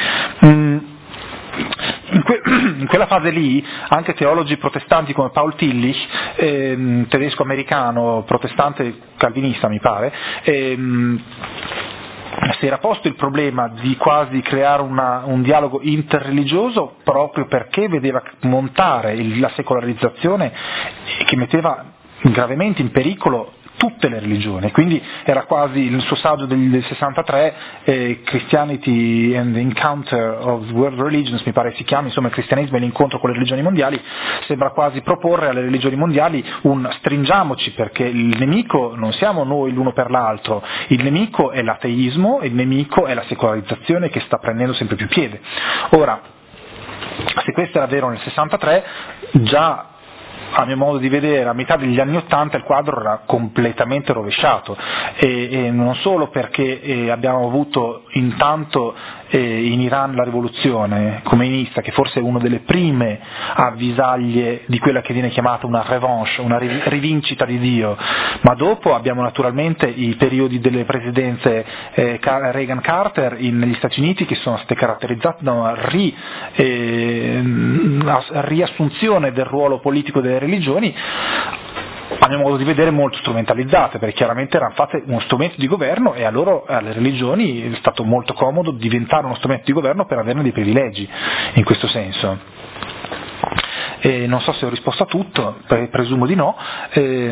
B: In quella fase lì anche teologi protestanti come Paul Tillich, tedesco-americano, protestante calvinista mi pare, si era posto il problema di quasi creare un dialogo interreligioso proprio perché vedeva montare la secolarizzazione che metteva gravemente in pericolo tutte le religioni, quindi era quasi il suo saggio del 63, Christianity and the Encounter of World Religions, mi pare si chiama, insomma il cristianesimo e l'incontro con le religioni mondiali, sembra quasi proporre alle religioni mondiali un stringiamoci, perché il nemico non siamo noi l'uno per l'altro, il nemico è l'ateismo, il nemico è la secolarizzazione che sta prendendo sempre più piede. Ora, se questo era vero nel 63, già a mio modo di vedere a metà degli anni '80 il quadro era completamente rovesciato, e non solo perché abbiamo avuto intanto in Iran la rivoluzione comunista, che forse è una delle prime avvisaglie di quella che viene chiamata una revanche, una rivincita di Dio, ma dopo abbiamo naturalmente i periodi delle presidenze Reagan-Carter negli Stati Uniti, che sono state caratterizzate da una riassunzione del ruolo politico delle religioni, a mio modo di vedere molto strumentalizzate, perché chiaramente erano fatte uno strumento di governo, e a loro, alle religioni, è stato molto comodo diventare uno strumento di governo per averne dei privilegi, in questo senso. Non so se ho risposto a tutto, presumo di no. Se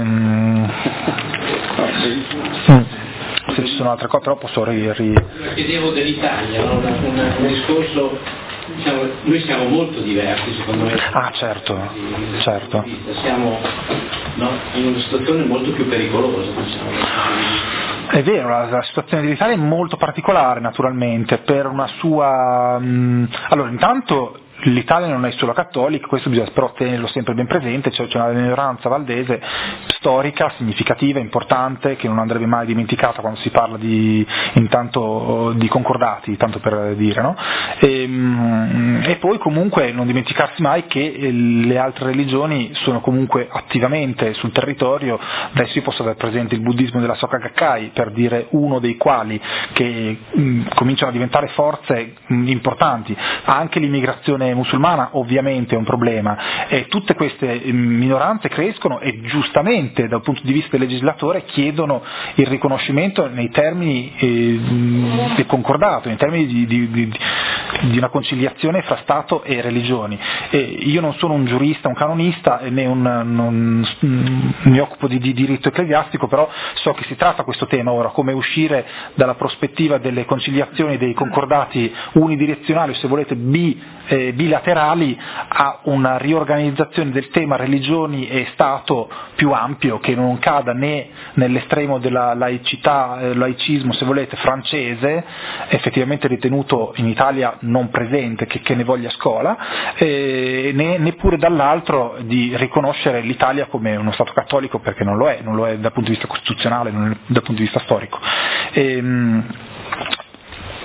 B: ci sono altre cose, però posso
E: Chiedevo dell'Italia, no? un discorso. Diciamo, noi siamo molto diversi secondo me.
B: Ah, certo.
E: Siamo in una situazione molto più pericolosa, diciamo.
B: È vero, la situazione dell'Italia è molto particolare naturalmente, per una sua... Allora, intanto l'Italia non è solo cattolica, questo bisogna però tenerlo sempre ben presente, c'è una minoranza valdese storica, significativa, importante, che non andrebbe mai dimenticata quando si parla intanto di concordati, tanto per dire, no? E poi comunque non dimenticarsi mai che le altre religioni sono comunque attivamente sul territorio. Adesso io posso avere presente il buddismo della Soka Gakkai, per dire uno dei quali, che cominciano a diventare forze importanti, anche l'immigrazione musulmana ovviamente è un problema, e tutte queste minoranze crescono e giustamente dal punto di vista del legislatore chiedono il riconoscimento nei termini del concordato, nei termini di una conciliazione fra Stato e religioni. Io non sono un giurista, un canonista, né non mi occupo di diritto ecclesiastico, però so che si tratta questo tema ora, come uscire dalla prospettiva delle conciliazioni, dei concordati unidirezionali, o se volete bilaterali, a una riorganizzazione del tema religioni e Stato più ampio, che non cada né nell'estremo della laicismo, se volete, francese, effettivamente ritenuto in Italia non presente, che ne voglia scuola, neppure dall'altro di riconoscere l'Italia come uno Stato cattolico, perché non lo è dal punto di vista costituzionale, non è dal punto di vista storico.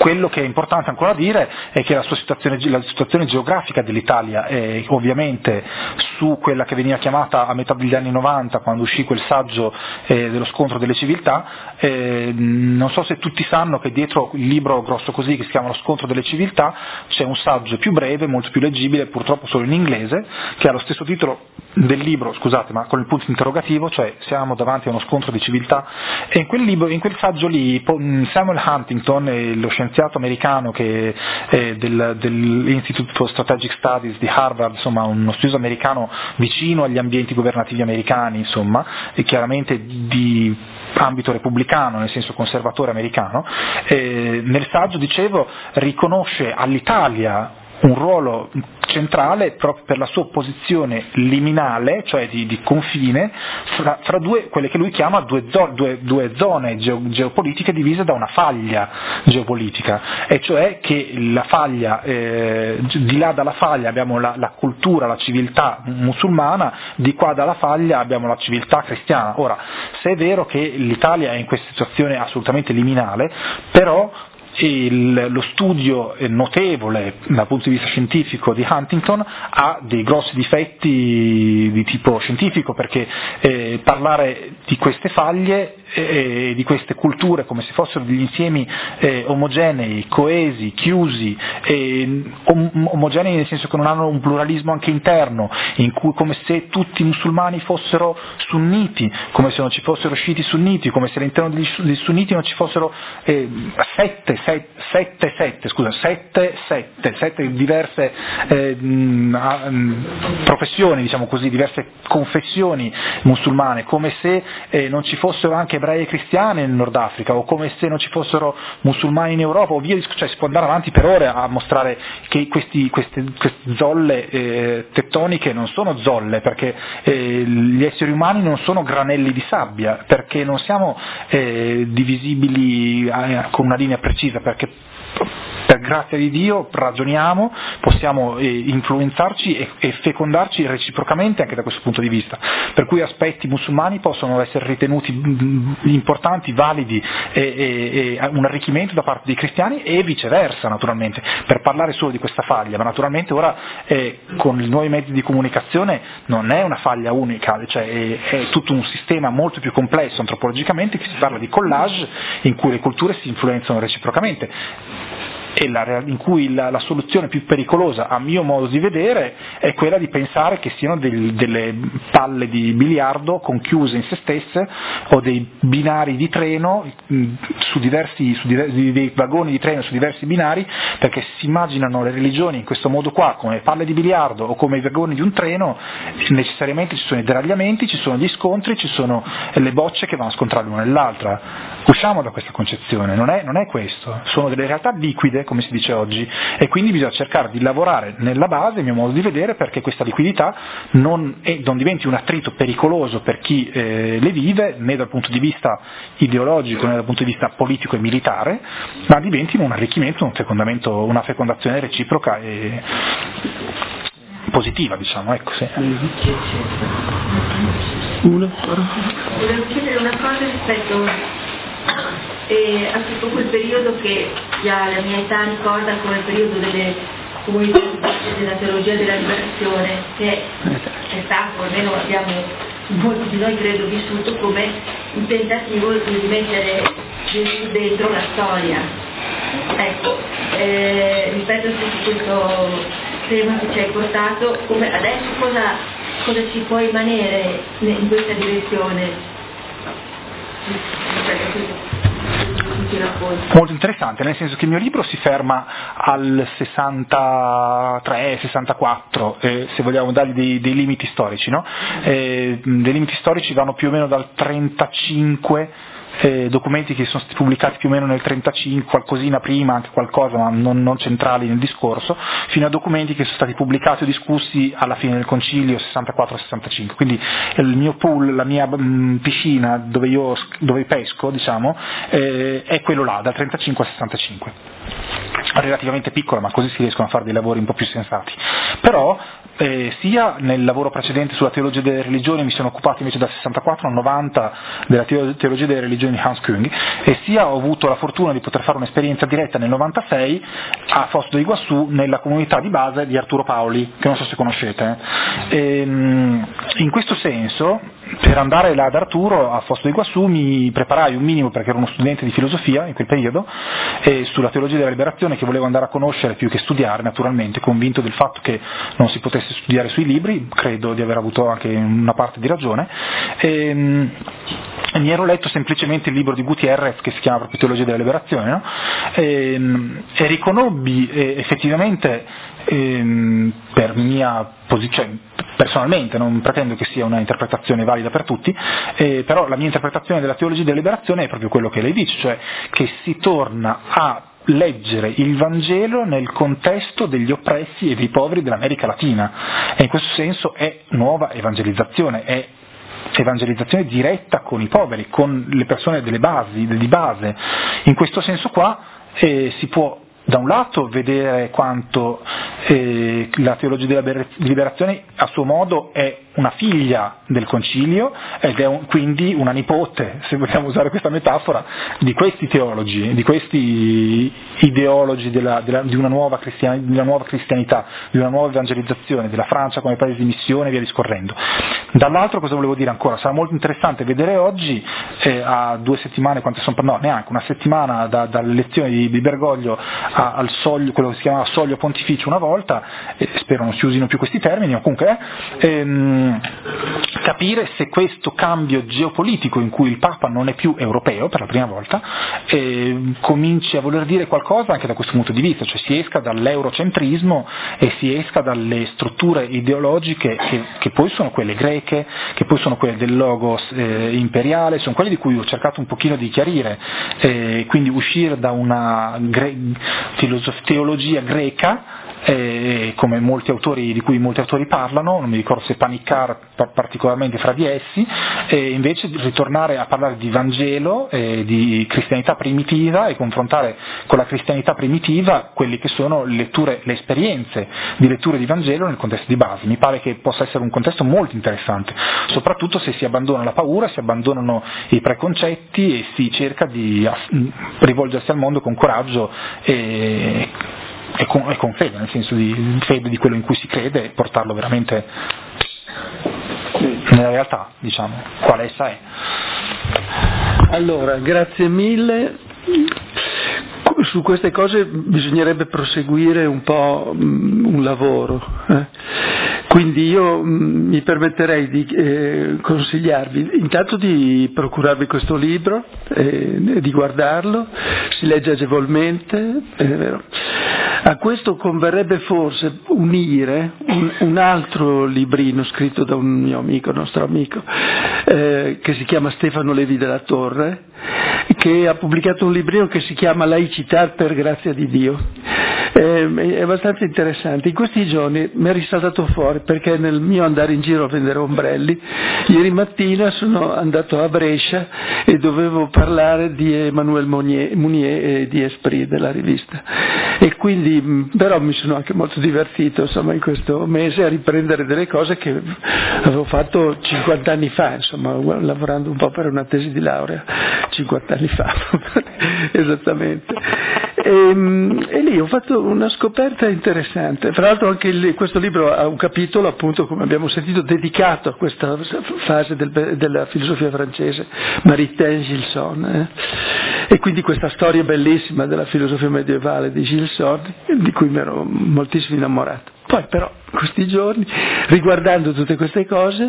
B: quello che è importante ancora dire è che la situazione geografica dell'Italia è ovviamente su quella che veniva chiamata a metà degli anni 90, quando uscì quel saggio dello scontro delle civiltà. Non so se tutti sanno che dietro il libro grosso così, che si chiama Lo scontro delle civiltà, c'è un saggio più breve, molto più leggibile, purtroppo solo in inglese, che ha lo stesso titolo del libro, scusate, ma con il punto interrogativo, cioè siamo davanti a uno scontro di civiltà. E in quel saggio lì Samuel Huntington, lo scienziato americano che dell'Institute for Strategic Studies di Harvard, insomma uno studioso americano vicino agli ambienti governativi americani, insomma, e chiaramente di ambito repubblicano, nel senso conservatore americano, nel saggio, dicevo, riconosce all'Italia un ruolo centrale proprio per la sua posizione liminale, cioè di confine, fra due, quelle che lui chiama due zone geopolitiche divise da una faglia geopolitica, e cioè che la faglia, di là dalla faglia abbiamo la cultura, la civiltà musulmana, di qua dalla faglia abbiamo la civiltà cristiana. Ora, se è vero che l'Italia è in questa situazione assolutamente liminale, però lo studio notevole dal punto di vista scientifico di Huntington ha dei grossi difetti di tipo scientifico, perché parlare di queste faglie e di queste culture come se fossero degli insiemi omogenei, coesi, chiusi, omogenei nel senso che non hanno un pluralismo anche interno, in cui come se tutti i musulmani fossero sunniti, come se non ci fossero sciiti sunniti, come se all'interno degli sunniti non ci fossero sette diverse professioni, diciamo così, diverse confessioni musulmane, come se non ci fossero anche ebrei e cristiani nel Nord Africa, o come se non ci fossero musulmani in Europa, o via, cioè si può andare avanti per ore a mostrare che queste zolle tettoniche non sono zolle, perché gli esseri umani non sono granelli di sabbia, perché non siamo divisibili con una linea precisa, perché per grazia di Dio ragioniamo, possiamo influenzarci e fecondarci reciprocamente anche da questo punto di vista, per cui aspetti musulmani possono essere ritenuti importanti, validi e un arricchimento da parte dei cristiani, e viceversa, naturalmente, per parlare solo di questa faglia. Ma naturalmente ora con i nuovi mezzi di comunicazione non è una faglia unica, cioè è tutto un sistema molto più complesso antropologicamente, che si parla di collage in cui le culture si influenzano reciprocamente, e in cui la soluzione più pericolosa, a mio modo di vedere, è quella di pensare che siano delle palle di biliardo conchiuse in se stesse, o dei binari di treno dei vagoni di treno su diversi binari, perché si immaginano le religioni in questo modo qua, come palle di biliardo o come i vagoni di un treno. Necessariamente ci sono i deragliamenti, ci sono gli scontri, ci sono le bocce che vanno a scontrare l'una nell'altra. Usciamo da questa concezione, non è questo, sono delle realtà liquide, come si dice oggi, e quindi bisogna cercare di lavorare nella base, a mio modo di vedere, perché questa liquidità non diventi un attrito pericoloso per chi le vive, né dal punto di vista ideologico né dal punto di vista politico e militare, ma diventi un arricchimento, un fecondamento, una fecondazione reciproca e positiva, diciamo, ecco, sì.
F: Volevo chiedere una cosa rispetto a tutto quel periodo che già la mia età ricorda come il periodo delle comunità della teologia della liberazione, che è stato, almeno abbiamo molti di noi credo vissuto come un tentativo di rimettere Gesù dentro la storia. Ecco, ripeto su questo tema che ci hai portato, come adesso cosa ci può rimanere in questa direzione?
B: Molto interessante, nel senso che il mio libro si ferma al 63-64, se vogliamo dargli dei limiti storici, no? Dei limiti storici vanno più o meno dal 35, documenti che sono stati pubblicati più o meno nel 35, qualcosina prima, anche qualcosa, ma non centrali nel discorso, fino a documenti che sono stati pubblicati o discussi alla fine del concilio 64-65. Quindi il mio pool, la mia piscina dove pesco, diciamo, è quello là, dal 35 al 65. relativamente piccola, ma così si riescono a fare dei lavori un po' più sensati. Però sia nel lavoro precedente sulla teologia delle religioni mi sono occupato invece dal 64 al 90 della teologia delle religioni di Hans Küng, e sia ho avuto la fortuna di poter fare un'esperienza diretta nel 96 a Fosso do Iguaçu nella comunità di base di Arturo Paoli, che non so se conoscete. In questo senso, per andare là ad Arturo a Fosso do Iguaçu mi preparai un minimo, perché ero uno studente di filosofia in quel periodo, e sulla teologia della liberazione, che volevo andare a conoscere più che studiare, naturalmente, convinto del fatto che non si potesse studiare sui libri, credo di aver avuto anche una parte di ragione, e mi ero letto semplicemente il libro di Gutiérrez che si chiama proprio Teologia della liberazione, no? E riconobbi effettivamente, per mia posizione, personalmente non pretendo che sia una interpretazione valida per tutti, però la mia interpretazione della teologia della liberazione è proprio quello che lei dice, cioè che si torna a leggere il Vangelo nel contesto degli oppressi e dei poveri dell'America Latina, e in questo senso è nuova evangelizzazione, è evangelizzazione diretta con i poveri, con le persone di base. In questo senso qua si può da un lato vedere quanto la teologia della liberazione a suo modo è una figlia del concilio ed è quindi una nipote, se vogliamo usare questa metafora, di questi teologi, di questi ideologi di una nuova cristianità, di una nuova evangelizzazione, della Francia come paese di missione e via discorrendo. Dall'altro, cosa volevo dire ancora? Sarà molto interessante vedere oggi, a 2 settimane, neanche una settimana dalle lezioni di Bergoglio al soglio, quello che si chiamava soglio pontificio una volta, spero non si usino più questi termini, ma comunque capire se questo cambio geopolitico in cui il Papa non è più europeo per la prima volta cominci a voler dire qualcosa anche da questo punto di vista, cioè si esca dall'eurocentrismo e si esca dalle strutture ideologiche che poi sono quelle greche, che poi sono quelle del logos imperiale, sono quelle di cui ho cercato un pochino di chiarire, quindi uscire da una teologia greca, come molti autori, di cui molti autori parlano, non mi ricordo se Panikkar particolarmente fra di essi, e invece ritornare a parlare di Vangelo, di cristianità primitiva, e confrontare con la cristianità primitiva quelli che sono le esperienze di letture di Vangelo nel contesto di base. Mi pare che possa essere un contesto molto interessante, soprattutto se si abbandona la paura, si abbandonano i preconcetti e si cerca di rivolgersi al mondo con coraggio e con fede, nel senso di fede di quello in cui si crede, e portarlo veramente nella realtà, diciamo, quale essa è.
A: Allora, grazie mille. Su queste cose bisognerebbe proseguire un po' un lavoro. Quindi io mi permetterei di consigliarvi intanto di procurarvi questo libro, di guardarlo, si legge agevolmente, è vero. A questo converrebbe forse unire un altro librino scritto da un mio amico, nostro amico, che si chiama Stefano Levi della Torre, che ha pubblicato un librino che si chiama Laicità per grazia di Dio. È abbastanza interessante. In questi giorni mi è risaltato fuori, perché nel mio andare in giro a vendere ombrelli, ieri mattina sono andato a Brescia e dovevo parlare di Emmanuel Mounier e di Esprit della rivista, e quindi però mi sono anche molto divertito, insomma, in questo mese a riprendere delle cose che avevo fatto 50 anni fa, insomma, lavorando un po' per una tesi di laurea 50 anni fa esattamente, e lì ho fatto una scoperta interessante. Tra l'altro anche questo libro ha un capitolo, appunto, come abbiamo sentito, dedicato a questa fase della filosofia francese, Maritain Gilson, e quindi questa storia bellissima della filosofia medievale di Gilson, di cui mi ero moltissimo innamorato. Poi però questi giorni, riguardando tutte queste cose,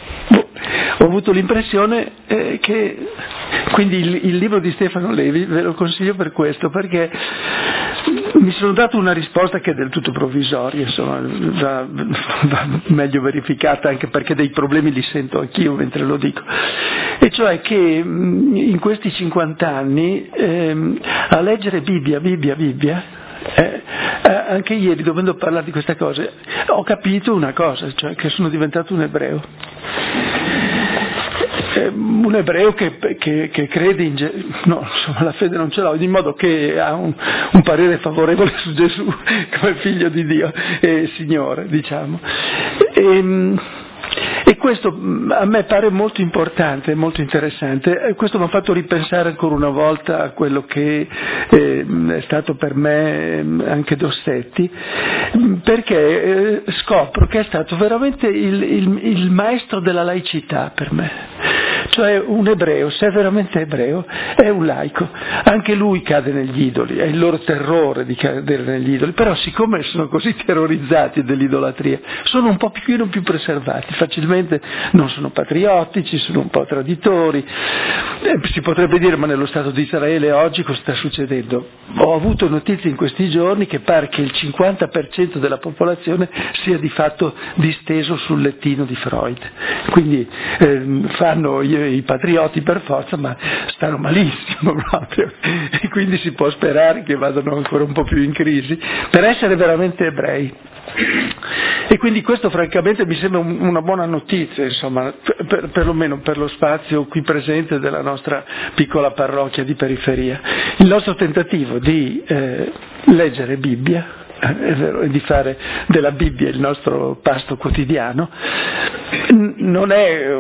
A: ho avuto l'impressione che quindi il libro di Stefano Levi ve lo consiglio per questo, perché mi sono dato una risposta che è del tutto provvisoria, insomma, va meglio verificata, anche perché dei problemi li sento anch'io mentre lo dico, e cioè che in questi 50 anni a leggere Bibbia, anche ieri, dovendo parlare di queste cose, ho capito una cosa, cioè che sono diventato un ebreo. un ebreo che crede in no, insomma, la fede non ce l'ho, di modo che ha un parere favorevole su Gesù come figlio di Dio e Signore, diciamo. E questo a me pare molto importante, molto interessante, e questo mi ha fatto ripensare ancora una volta a quello che è stato per me anche Dossetti, perché scopro che è stato veramente il maestro della laicità per me. Cioè un ebreo, se è veramente ebreo, è un laico. Anche lui cade negli idoli, è il loro terrore di cadere negli idoli, però siccome sono così terrorizzati dell'idolatria, sono un po' più preservati, facilmente non sono patriottici, sono un po' traditori. Si potrebbe dire, ma nello Stato di Israele oggi cosa sta succedendo? Ho avuto notizie in questi giorni che pare che il 50% della popolazione sia di fatto disteso sul lettino di Freud, quindi fanno i patrioti per forza, ma stanno malissimo proprio, e quindi si può sperare che vadano ancora un po' più in crisi per essere veramente ebrei. E quindi questo francamente mi sembra una buona notizia, insomma, perlomeno per lo spazio qui presente della nostra piccola parrocchia di periferia. Il nostro tentativo di leggere Bibbia, è vero, e di fare della Bibbia il nostro pasto quotidiano, non è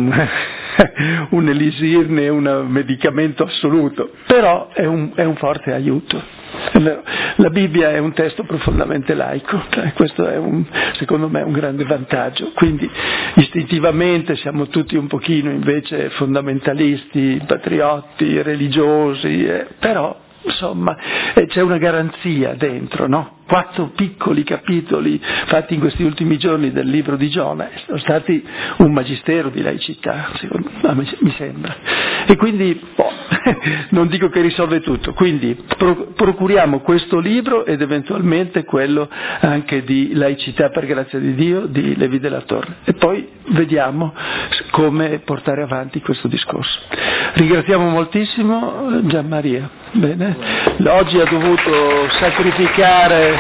A: un elisir né un medicamento assoluto, però è un forte aiuto. La Bibbia è un testo profondamente laico, questo è secondo me un grande vantaggio, quindi istintivamente siamo tutti un pochino invece fondamentalisti, patriotti, religiosi, però insomma c'è una garanzia dentro, no? 4 piccoli capitoli fatti in questi ultimi giorni del libro di Giona sono stati un magistero di laicità, secondo me, mi sembra. E quindi non dico che risolve tutto, quindi procuriamo questo libro ed eventualmente quello anche di Laicità per grazia di Dio di Levi della Torre, e poi vediamo come portare avanti questo discorso. Ringraziamo moltissimo Gianmaria. Bene. Oggi ha dovuto sacrificare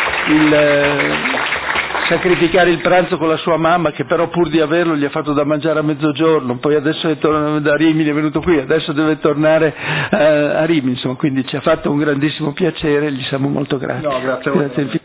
A: il pranzo con la sua mamma, che però pur di averlo gli ha fatto da mangiare a mezzogiorno, poi adesso è tornato da Rimini, è venuto qui, adesso deve tornare a Rimini, insomma, quindi ci ha fatto un grandissimo piacere, gli siamo molto grati.
B: No, grazie a voi.